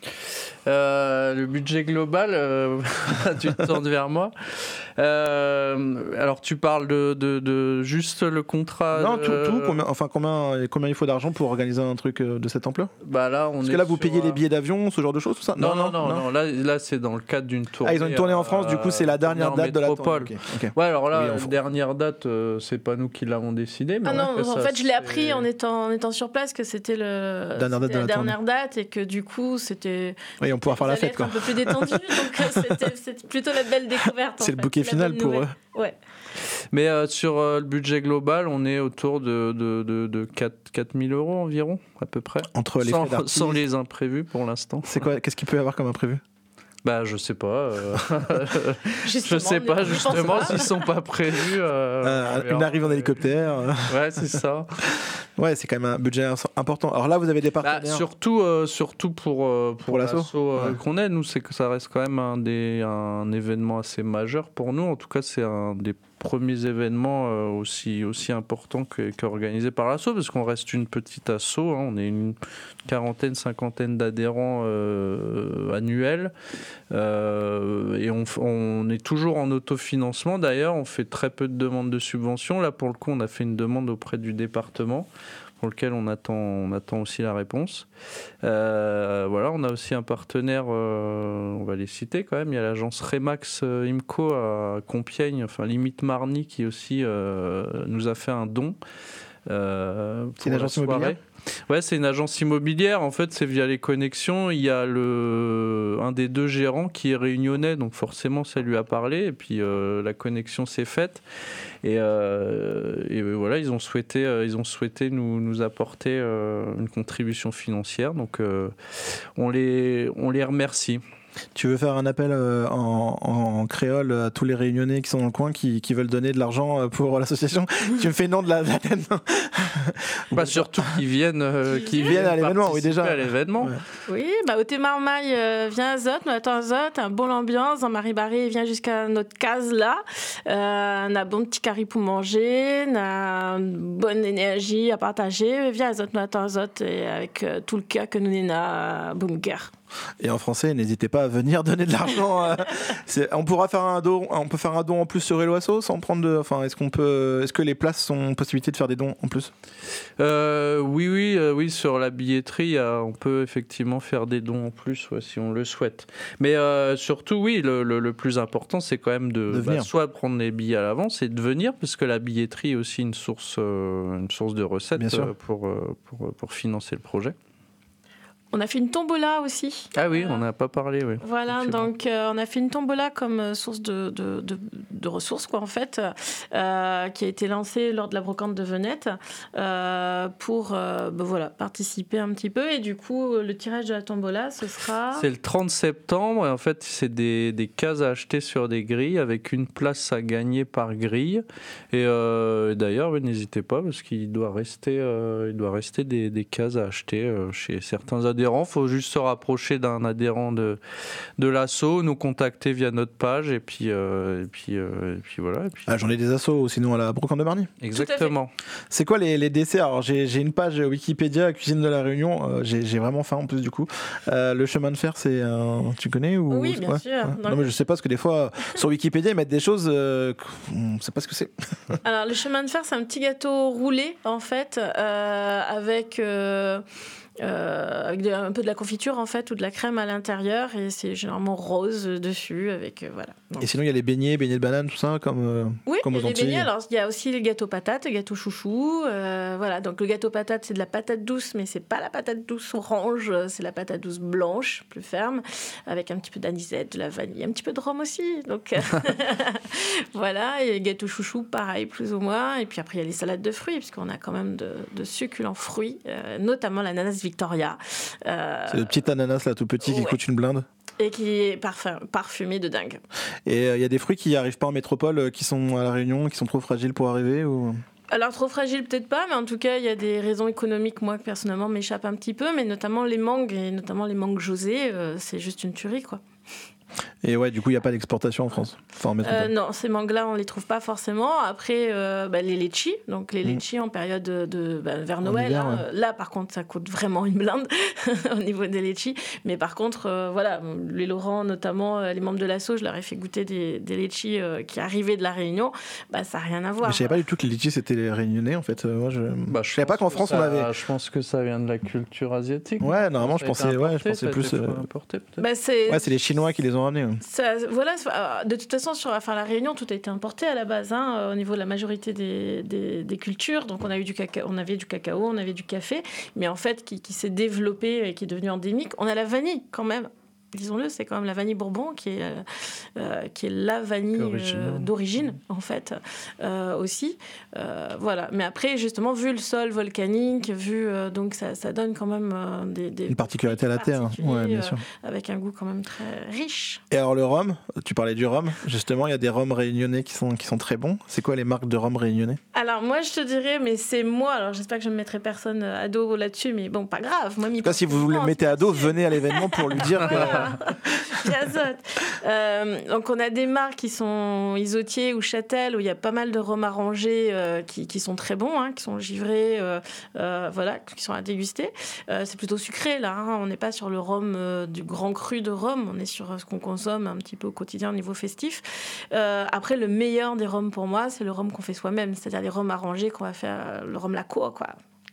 Euh, le budget global, euh, tu te tournes vers moi. Euh, alors tu parles de, de, de juste le contrat. Non, de... tout, tout combien, enfin combien, combien il faut d'argent pour organiser un truc de cette ampleur ? Bah là, on Parce est que là, vous sur, payez euh, les billets d'avion, ce genre de choses, tout ça ? Non, non, non, non, non. Là, là c'est dans le cadre d'une tournée. Ah, ils ont une tournée en France, du coup, c'est la dernière date de la métropole. tournée. Okay, okay. Ouais, alors là, Oui, en la France. dernière date, euh, c'est pas nous qui l'avons décidé. Mais Ah non, on a fait en ça, fait, je l'ai c'est- appris en étant, en étant sur place que c'était le Dernière date c'était de la la dernière date et que du coup, c'était. Oui, on pourra faire ça la allait fête, être quoi. un peu plus détendu, donc euh, c'était, c'était plutôt la belle découverte. en C'est le fait, bouquet la final bonne pour nouvelle. eux. Ouais. Mais euh, sur euh, le budget global, on est autour de, de, de, de quatre mille euros environ, à peu près. Entre les sans, frais d'artiste. sans les imprévus pour l'instant. C'est quoi ? Qu'est-ce qu'il peut y avoir comme imprévu ? Bah, je sais pas. euh, je Justement, sais on pas, y pense justement, pas. s'ils sont pas prévus. euh, Euh, on verra. Une arrivée en hélicoptère. Ouais, c'est ça. Ouais, c'est quand même un budget important. Alors là, vous avez des Bah, partenaires. surtout, euh, surtout pour, euh, pour, Pour l'asso. l'asso euh, Ouais. qu'on est, nous, c'est que ça reste quand même un, des, un événement assez majeur pour nous. En tout cas, c'est un des premiers événements euh, aussi, aussi importants que, qu'organisés par l'asso, parce qu'on reste une petite asso. Hein, on est une quarantaine, cinquantaine d'adhérents euh, annuels. Euh, et on, on est toujours en autofinancement. D'ailleurs, on fait très peu de demandes de subventions. Là, pour le coup, on a fait une demande auprès du département, pour lequel on attend, on attend aussi la réponse. Euh, voilà, on a aussi un partenaire, euh, on va les citer quand même. Il y a l'agence Remax euh, Imco à Compiègne, enfin limite Marny, qui aussi euh, nous a fait un don. Euh, pour C'est une la agence soirée. immobilière ? Ouais, c'est une agence immobilière. En fait, c'est via les connexions. Il y a le, un des deux gérants qui est réunionnais, donc forcément, ça lui a parlé. Et puis, euh, la connexion s'est faite. Et, euh, et voilà, ils ont souhaité, euh, ils ont souhaité nous, nous apporter euh, une contribution financière. Donc, euh, on, les, on les remercie. Tu veux faire un appel euh, en, en créole à tous les Réunionnais qui sont dans le coin, qui, qui veulent donner de l'argent euh, pour l'association ? Tu me fais nom de la, de la tête, non ? Pas surtout qu'ils viennent, euh, qu'ils viennent à l'événement, oui, déjà. participer à l'événement. Ouais. Oui, bah, au thé Marmaille, euh, vient à Zot, nous attend à Zot, un bon ambiance. Jean-Marie Barré vient jusqu'à notre case là. Euh, on a un bon petit curry pour manger, on a une bonne énergie à partager. Viens à Zot, nous attend à Zot, et avec euh, tout le cœur que nous n'en a à Boomker. Et en français, n'hésitez pas à venir donner de l'argent. euh, c'est- on pourra faire un don. On peut faire un don en plus sur Hello Asso sans prendre de. Enfin, est-ce qu'on peut. Est-ce que les places sont possibilité de faire des dons en plus ? Euh, oui, oui, euh, oui, sur la billetterie, il y a- on peut effectivement faire des dons en plus ouais, si on le souhaite. Mais euh, surtout, oui, le, le, le plus important, c'est quand même de, De bah, venir. soit prendre les billets à l'avance et de venir, parce que la billetterie est aussi une source, euh, une source de recettes Bien sûr. euh, pour, euh, pour, pour financer le projet. On a fait une tombola aussi. Ah oui, Euh, on n'a pas parlé, oui. Voilà, Effectivement. donc euh, on a fait une tombola comme euh, source de, de, de, de ressources, quoi, en fait, euh, qui a été lancée lors de la brocante de Venette euh, pour euh, ben voilà, participer un petit peu. Et du coup, le tirage de la tombola, ce sera. C'est le trente septembre et en fait c'est des, des cases à acheter sur des grilles avec une place à gagner par grille et euh, d'ailleurs oui, n'hésitez pas parce qu'il doit rester, euh, il doit rester des, des cases à acheter euh, chez certains adhérents. Il faut juste se rapprocher d'un adhérent de, de l'asso, nous contacter via notre page et puis, euh, et puis, euh, et puis voilà. Et puis... Ah, j'en ai des assos, sinon à la brocante de Marny. Exactement. C'est quoi les, les desserts? Alors j'ai, j'ai une page Wikipédia Cuisine de la Réunion. Euh, j'ai, j'ai vraiment faim en plus du coup. Euh, le chemin de fer, c'est un... tu connais ou... Oui, bien Ouais, sûr. ouais. Dans Non le- mais je sais pas parce que des fois sur Wikipédia ils mettent des choses, euh, on ne sait pas ce que c'est. Alors, le chemin de fer, c'est un petit gâteau roulé, en fait, euh, avec... euh, euh, avec de, un peu de la confiture en fait ou de la crème à l'intérieur et c'est généralement rose dessus avec euh, voilà. Donc, Et sinon, il y a les beignets, beignets de banane, tout ça, comme, euh, oui, comme il aux y a les Antilles. beignets. Alors, il y a aussi le gâteau patate, le gâteau chouchou. euh, voilà, donc le gâteau patate, c'est de la patate douce, mais c'est pas la patate douce orange, c'est la patate douce blanche, plus ferme, avec un petit peu d'anisette, de la vanille, un petit peu de rhum aussi. Donc, voilà. Et le gâteau chouchou, pareil, plus ou moins. Et puis après, il y a les salades de fruits, puisqu'on a quand même de, de succulents fruits, euh, notamment l'ananas Victoria. Euh, C'est le petit ananas là, tout petit, qui ouais. coûte une blinde. Et qui est parfum, parfumé de dingue. Et il euh, y a des fruits qui n'arrivent pas en métropole, euh, qui sont à La Réunion, qui sont trop fragiles pour arriver ou... Alors, trop fragile, peut-être pas, mais en tout cas, il y a des raisons économiques, moi, personnellement, m'échappent un petit peu, mais notamment les mangues, et notamment les mangues José, euh, c'est juste une tuerie, quoi. Et ouais, du coup, il n'y a pas d'exportation en France. Enfin, en métropole. Euh, non, ces mangues-là, on ne les trouve pas forcément. Après, euh, bah, les litchis, donc les Mm. litchis en période de, de- bah, vers En Noël. hiver, hein. ouais. Là, par contre, ça coûte vraiment une blinde au niveau des litchis. Mais par contre, euh, voilà, les Laurent, notamment euh, les membres de l'asso, je leur ai fait goûter des, des litchis euh, qui arrivaient de la Réunion. Bah, ça n'a rien à voir. Mais je savais pas du tout que les litchis c'était les réunionnais en fait. Euh, moi, je, Bah, je savais pas pense qu'en que France ça- on avait. Je pense que ça vient de la culture asiatique. Ouais, normalement, Ça je a été pensais, ouais, je importé, pensais ça a plus. été euh, importé, peut-être. Bah, c'est, Ouais, c'est les Chinois qui les ont ramenés. ouais. Ça, voilà, euh, de toute façon, sur enfin, la Réunion, tout a été importé à la base, hein, euh, au niveau de la majorité des, des, des cultures. Donc, on, a eu du cacao, on avait du cacao, on avait du café, mais en fait, qui, qui s'est développé et qui est devenu endémique. On a la vanille, quand même. Disons-le, c'est quand même la vanille Bourbon qui est, euh, euh, qui est la vanille Originale. euh, d'origine, en fait, euh, aussi. Euh, voilà. Mais après, justement, vu le sol volcanique, vu, euh, donc ça, ça donne quand même euh, des, des Une particularité à la terre. hein. particuliers, Ouais, bien euh, sûr. avec un goût quand même très riche. Et alors le rhum, tu parlais du rhum. Justement, il y a des rhums réunionnais qui sont qui sont très bons. C'est quoi les marques de rhum réunionnais? Alors moi je te dirais, mais c'est moi, alors j'espère que je ne mettrai personne à dos là-dessus, mais bon, pas grave. Moi, En tout cas, si vous le mettez à dos, venez à l'événement pour lui dire que. Piazote. Euh, donc on a des marques qui sont Isotier ou Châtel, où il y a pas mal de rhums arrangés euh, qui, qui sont très bons, hein, qui sont givrés, euh, euh, voilà, qui sont à déguster. Euh, c'est plutôt sucré là, hein, on n'est pas sur le rhum euh, du grand cru de rhum, on est sur euh, ce qu'on consomme un petit peu au quotidien au niveau festif. Euh, après, le meilleur des rhums pour moi, c'est le rhum qu'on fait soi-même, c'est-à-dire les rhums arrangés qu'on va faire, euh, le rhum Laco, quoi.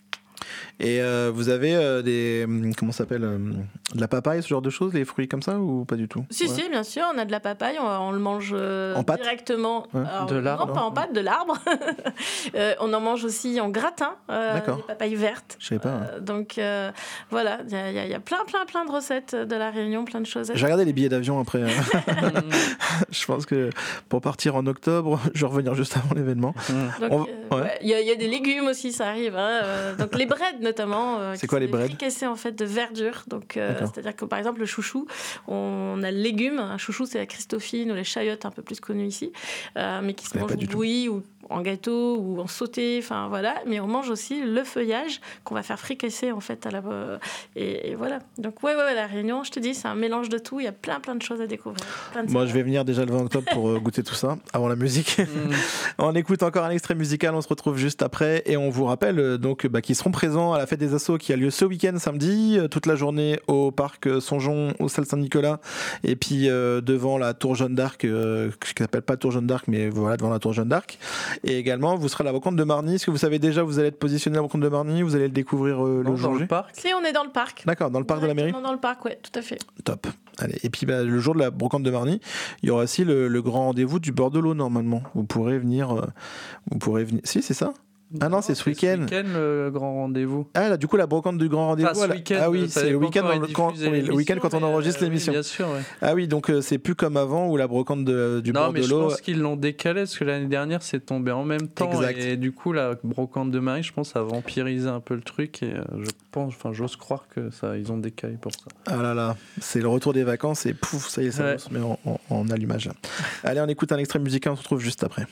Et euh, vous avez euh, des hum, comment ça s'appelle euh, de la papaye, ce genre de choses, les fruits comme ça ou pas du tout? Si, Ouais. si, bien sûr, on a de la papaye, on, on le mange euh, En pâte directement. Ouais. Alors, De l'arbre, Non, pas en pâte, de l'arbre. Euh, on en mange aussi en gratin, euh, D'accord. les papayes vertes. Je savais pas. ouais. Euh, donc euh, voilà, il y, a- il y a- il y a plein, plein, plein de recettes de la Réunion, plein de choses à J'ai regardé les billets d'avion après. euh. Je pense que pour partir en octobre, je vais revenir juste avant l'événement. Donc, On- euh, ouais. ouais, il y, a- il y a des légumes aussi, ça arrive. hein, euh, donc les breads notamment. euh, C'est qui quoi sont les des breads fricassés en fait de verdure. Donc euh, D'accord. c'est-à-dire que par exemple le chouchou, on a le légume. Un chouchou, c'est la Christophine ou les chayottes un peu plus connues ici, euh, mais qui se connais mangent pas du tout. bouillis ou en gâteau ou en sauté. Enfin voilà. Mais on mange aussi le feuillage qu'on va faire fricasser en fait à la et, et voilà. Donc ouais, ouais, ouais, la Réunion, je te dis, c'est un mélange de tout. Il y a plein, plein de choses à découvrir. Plein de Moi, saveurs. je vais venir déjà le vingt octobre pour euh, goûter tout ça avant la musique. On écoute encore un extrait musical, on se retrouve juste après et on vous rappelle euh, donc bah, qu'ils seront présents à la fête des Assos qui a lieu ce week-end samedi, euh, toute la journée au parc euh, Songeon, au Salle Saint-Nicolas et puis euh, devant la tour Jeanne d'Arc, euh, qui s'appelle pas tour Jeanne d'Arc mais voilà devant la tour Jeanne d'Arc. Et également vous serez à la rencontre de Marny. Est-ce que vous savez déjà vous allez être positionné à la rencontre de Marny? Vous allez le découvrir euh, le Non, jour dans J? le parc. Si on est dans le parc. D'accord, dans le parc de la mairie. Directement dans le parc, ouais, tout à fait. Top. Allez. Et puis bah, le jour de la brocante de Marny, il y aura aussi le, le grand rendez-vous du bord de l'eau normalement. Vous pourrez venir. euh, vous pourrez venir. Si, c'est ça. Ah non, c'est ce week-end. Ce week-end, le grand rendez-vous. Ah là, du coup, la brocante du grand rendez-vous. Enfin, ce elle- week-end, ah oui, ça c'est le dépend week-end, quand dans est le, quand, diffusée oui, le week-end quand on l'émission, enregistre mais, euh, l'émission. Bien sûr, ouais. Ah oui, donc euh, c'est plus comme avant où la brocante de- du Non, bord mais de je l'eau. pense qu'ils l'ont décalé parce que l'année dernière, c'est tombé en même temps. Exact. Et du coup, la brocante de Marie, je pense, a vampirisé un peu le truc. Et euh, je pense, enfin, j'ose croire que ça, ils ont décalé pour ça. Ah là là, c'est le retour des vacances et pouf, ça y est, ça Ouais. se met en, en- en allumage. Allez, on écoute un extrait musical, on se retrouve juste après.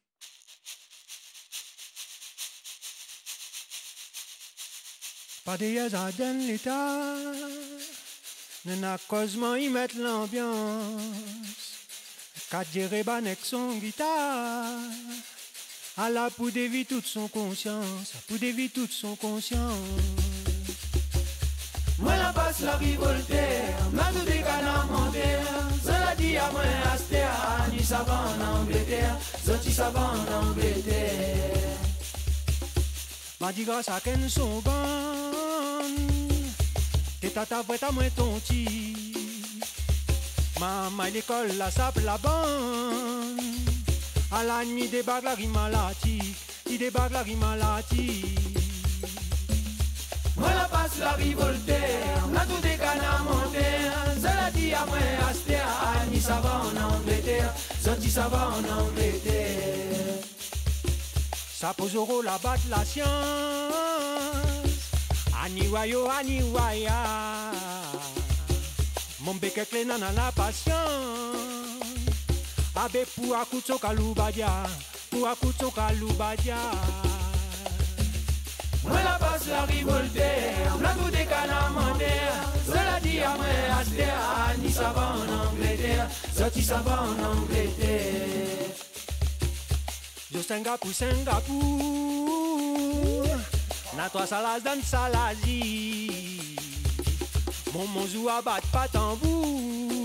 Pas des Ardennes l'état, nana cosement y mettre l'ambiance. Quatre Jéréban avec son guitare, à la pour dévier toute son conscience, pour dévier toute son conscience. Moi la passe la vie Voltaire, ma tout des canards montaires, cela dit à moi Astéa, ni savant en Angleterre, zoti savant en Angleterre. Ma dit grâce à qu'elles sont bonnes, tata voit à moi ton petit. Maman l'école la sable la bande. À la nuit débarque la rime malatique. Il débarque la rime malatique. Moi la passe la rive Voltaire, la tout des cannes à monter. Cela dit à moi Astéa, ni ça va en Angleterre, sorti ça va en Angleterre. Ça pose au rôle la batte la science. Aniwayo, aniwaya. Mon bec clé nana la patience. Abe pour akutso kalubadia, pour akutso kalubadia. Moi la passe la rive Voltaire, la tout des cannes à monter. Cela dit à moi Astéa, ni ça va en Angleterre, sorti ça va en Angleterre. Yo Singapour, Singapour. Na trois salas dans salazi. Mon monzou abat pas tambour.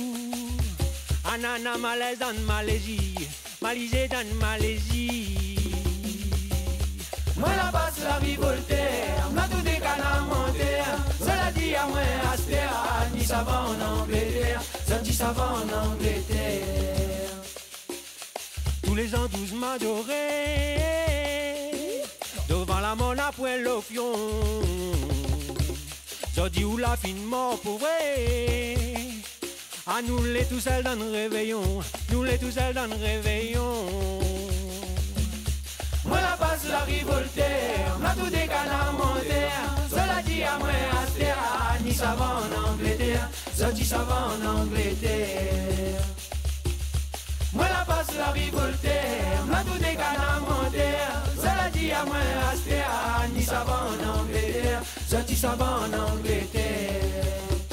Anana malaise dans Malaisie. Malaisie dans Malaisie. Moi la passe la rive Voltaire, la tout des cannes à monter. Cela dit à moi Astéa, ni ça va en Angleterre, sorti ça va en Angleterre. Tous les ans douze m'adorer. Devant la mona après l'opion. Jodi ou la fin mort pour vrai. À nous les tout seuls dans le réveillon. Nous les tout seuls dans le réveillon. Moi la passe la rive Voltaire, la tout des cannes à monter. Cela dit à moi Astéa, ni ça va en Angleterre, sorti ça va en Angleterre. Moi la passe la rive Voltaire, la tout des cannes à monter. Cela dit à moi Astéa, ni ça va en Angleterre, sorti ça va en Angleterre.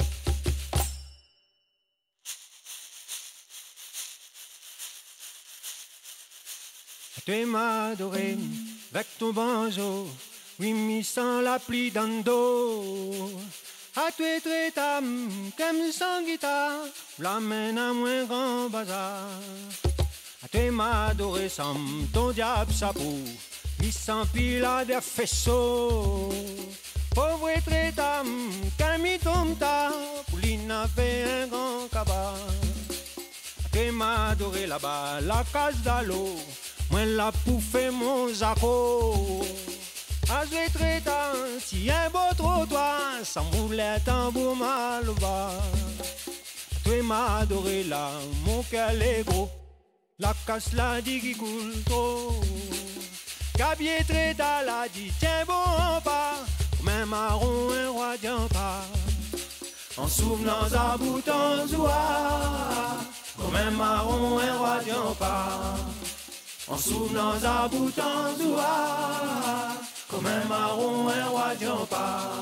Tu m'as adoré avec ton banjo, oui, mi sans la pluie dans le dos. À toi, très tam, comme sans guitare, la main à moins grand bazar. Tu m'as adoré sans ton diable chapeau, mi sans pile à des faisceaux. Pauvre très tam, comme mi tombe ta, pour l'inafé un grand cabas. Tu m'as adoré là-bas, la case d'allô. Moi la pouffe mon zaco. À jouer très tard, si un beau trottoir, sans boulet tambour mal bas. Tu m'as adoré là, mon cœur est gros. La casse la dit qui coule trop. Gabier très tard la dit, tiens bon pas. Même marron un roi d'en pas. En souvenant à bouton zoua. Comme un marron un roi d'en pas. En souvenant à bouton zoua, comme un marron, un roi d'Yampa.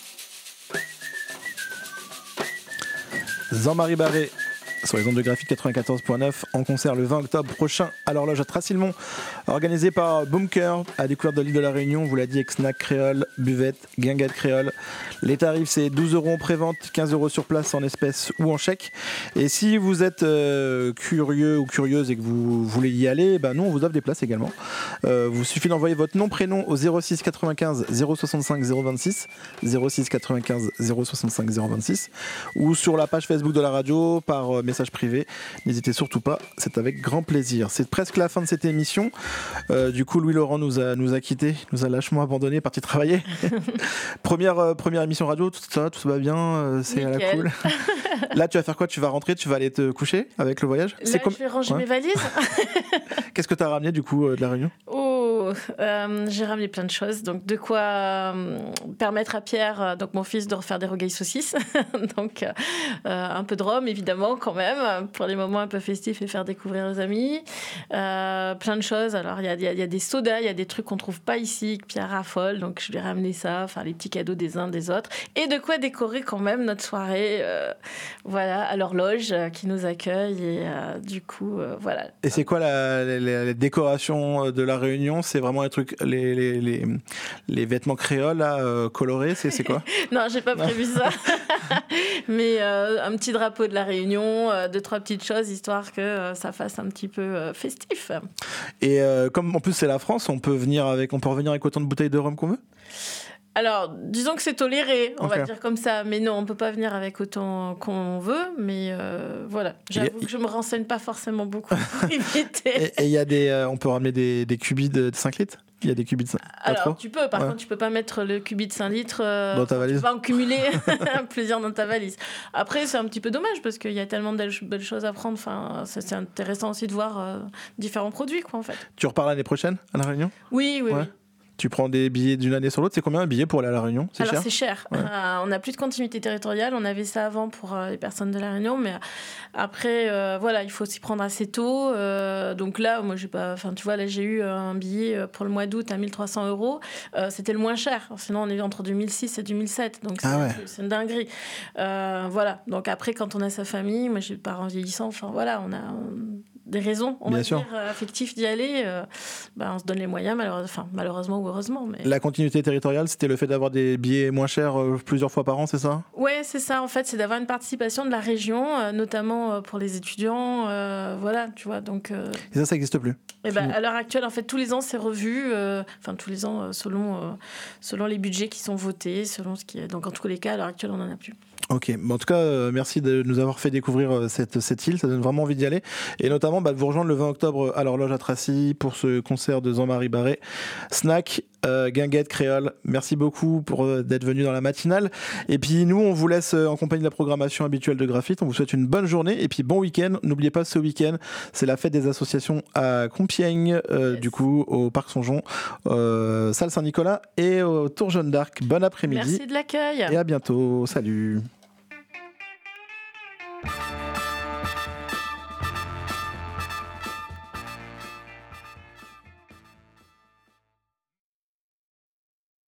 Jean-Marie Barré sur les ondes de Graphite quatre-vingt-quatorze point neuf en concert le vingt octobre prochain à l'horloge à Tracilmont, organisé par Bunker à découverte de l'île de la Réunion. On vous l'a dit, avec snack créole, buvette, guinguette créole. Les tarifs, c'est douze euros en pré-vente, quinze euros sur place en espèces ou en chèque. Et si vous êtes euh, curieux ou curieuse et que vous voulez y aller, ben nous on vous offre des places également. Euh, vous suffit d'envoyer votre nom, prénom au zéro six quatre-vingt-quinze zéro soixante-cinq zéro vingt-six, zéro six quatre-vingt-quinze zéro soixante-cinq zéro vingt-six, ou sur la page Facebook de la radio par euh, message privé. N'hésitez surtout pas, c'est avec grand plaisir. C'est presque la fin de cette émission. Euh, du coup, Louis Laurent nous a, nous a quittés, nous a lâchement abandonnés, parti travailler. première, euh, première émission radio, tout ça, tout va bien, euh, c'est Nickel. à la cool. Là, tu vas faire quoi? Tu vas rentrer, tu vas aller te coucher avec le voyage? Là, c'est comme... je vais ranger Ouais. mes valises. Qu'est-ce que tu as ramené du coup euh, de la Réunion? Oh, euh, j'ai ramené plein de choses. Donc, de quoi euh, permettre à Pierre, euh, donc mon fils, de refaire des rogailles saucisses. donc, euh, un peu de rhum, évidemment, quand même, pour les moments un peu festifs et faire découvrir aux amis. Euh, plein de choses. Alors, il y a, y a- y a des sodas, il y a des trucs qu'on ne trouve pas ici, que Pierre raffole. Donc, je lui ai ramené ça, enfin, les petits cadeaux des uns des autres. Et de quoi décorer quand même notre soirée, euh, voilà, à l'horloge euh, qui nous accueille. Et euh, du coup, euh, voilà. Et c'est quoi la, les, les- les décorations de la Réunion? C'est vraiment les trucs, les, les, les, les vêtements créoles là, euh, colorés, c'est, c'est quoi? Non, j'ai pas prévu ça. Mais euh, un petit drapeau de la Réunion, euh, deux, trois petites choses, histoire que euh, ça fasse un petit peu euh, festif. Et euh, comme en plus c'est la France, on peut venir avec, on peut revenir avec autant de bouteilles de rhum qu'on veut? Alors, disons que c'est toléré, on Okay. va dire comme ça. Mais non, on ne peut pas venir avec autant qu'on veut. Mais euh, voilà, j'avoue Et- que je ne me renseigne pas forcément beaucoup pour éviter. Et il y a des, euh, on peut ramener des, des cubis de cinq litres. Il y a des cubis de cinq litres. Pas trop Alors, tu peux, par Ouais. contre, tu peux pas mettre le cubi de cinq litres euh, Dans ta valise. Tu vas en cumuler plusieurs dans ta valise. Après, c'est un petit peu dommage parce qu'il y a tellement de belles, belles choses à prendre. Enfin, c'est, c'est intéressant aussi de voir euh, différents produits, quoi, en fait. Tu repars l'année prochaine à La Réunion? Oui, oui, Ouais. oui. Tu prends des billets d'une année sur l'autre. C'est combien un billet pour aller à La Réunion? C'est Alors cher? c'est cher. Ouais. Euh, on n'a plus de continuité territoriale. On avait ça avant pour euh, les personnes de la Réunion, mais après, euh, voilà, il faut s'y prendre assez tôt. Euh, donc là, moi, j'ai pas. Enfin, tu vois, là, j'ai eu un billet pour le mois d'août à mille trois cents euros. Euh, c'était le moins cher. Sinon, on est entre deux mille six et deux mille sept. Donc c'est, Ah ouais. c'est une dinguerie. Euh, voilà. Donc après, quand on a sa famille, moi, j'ai des parents vieillissants. Enfin voilà, on a. on- des raisons, on Bien va sûr. dire, euh, affectives d'y aller, euh, ben, on se donne les moyens, malheureusement, enfin, malheureusement ou heureusement. Mais... La continuité territoriale, c'était le fait d'avoir des billets moins chers euh, plusieurs fois par an, c'est ça? Ouais, c'est ça, en fait, c'est d'avoir une participation de la région, euh, notamment euh, pour les étudiants, euh, voilà, tu vois, donc... euh, Et ça, ça n'existe plus. et ben, à l'heure actuelle, en fait, tous les ans, c'est revu, euh, enfin, tous les ans, euh, selon, euh, selon les budgets qui sont votés, selon ce qui est... Donc, en tous les cas, à l'heure actuelle, on n'en a plus. Ok, bon, en tout cas, euh, merci de nous avoir fait découvrir euh, cette, cette île, ça donne vraiment envie d'y aller. Et notamment, bah, de vous rejoindre le vingt octobre à l'Horloge à Tracy pour ce concert de Jean-Marie Barré. Snack, euh, Guinguette, Créole, merci beaucoup pour euh, d'être venu dans la matinale. Et puis nous, on vous laisse euh, en compagnie de la programmation habituelle de Graphite. On vous souhaite une bonne journée et puis bon week-end. N'oubliez pas, ce week-end, c'est la fête des associations à Compiègne, euh, Yes. du coup, au Parc Songeon, euh, salle Saint-Nicolas et au Tour Jeanne d'Arc. Bon après-midi Merci de l'accueil. et à bientôt. Salut.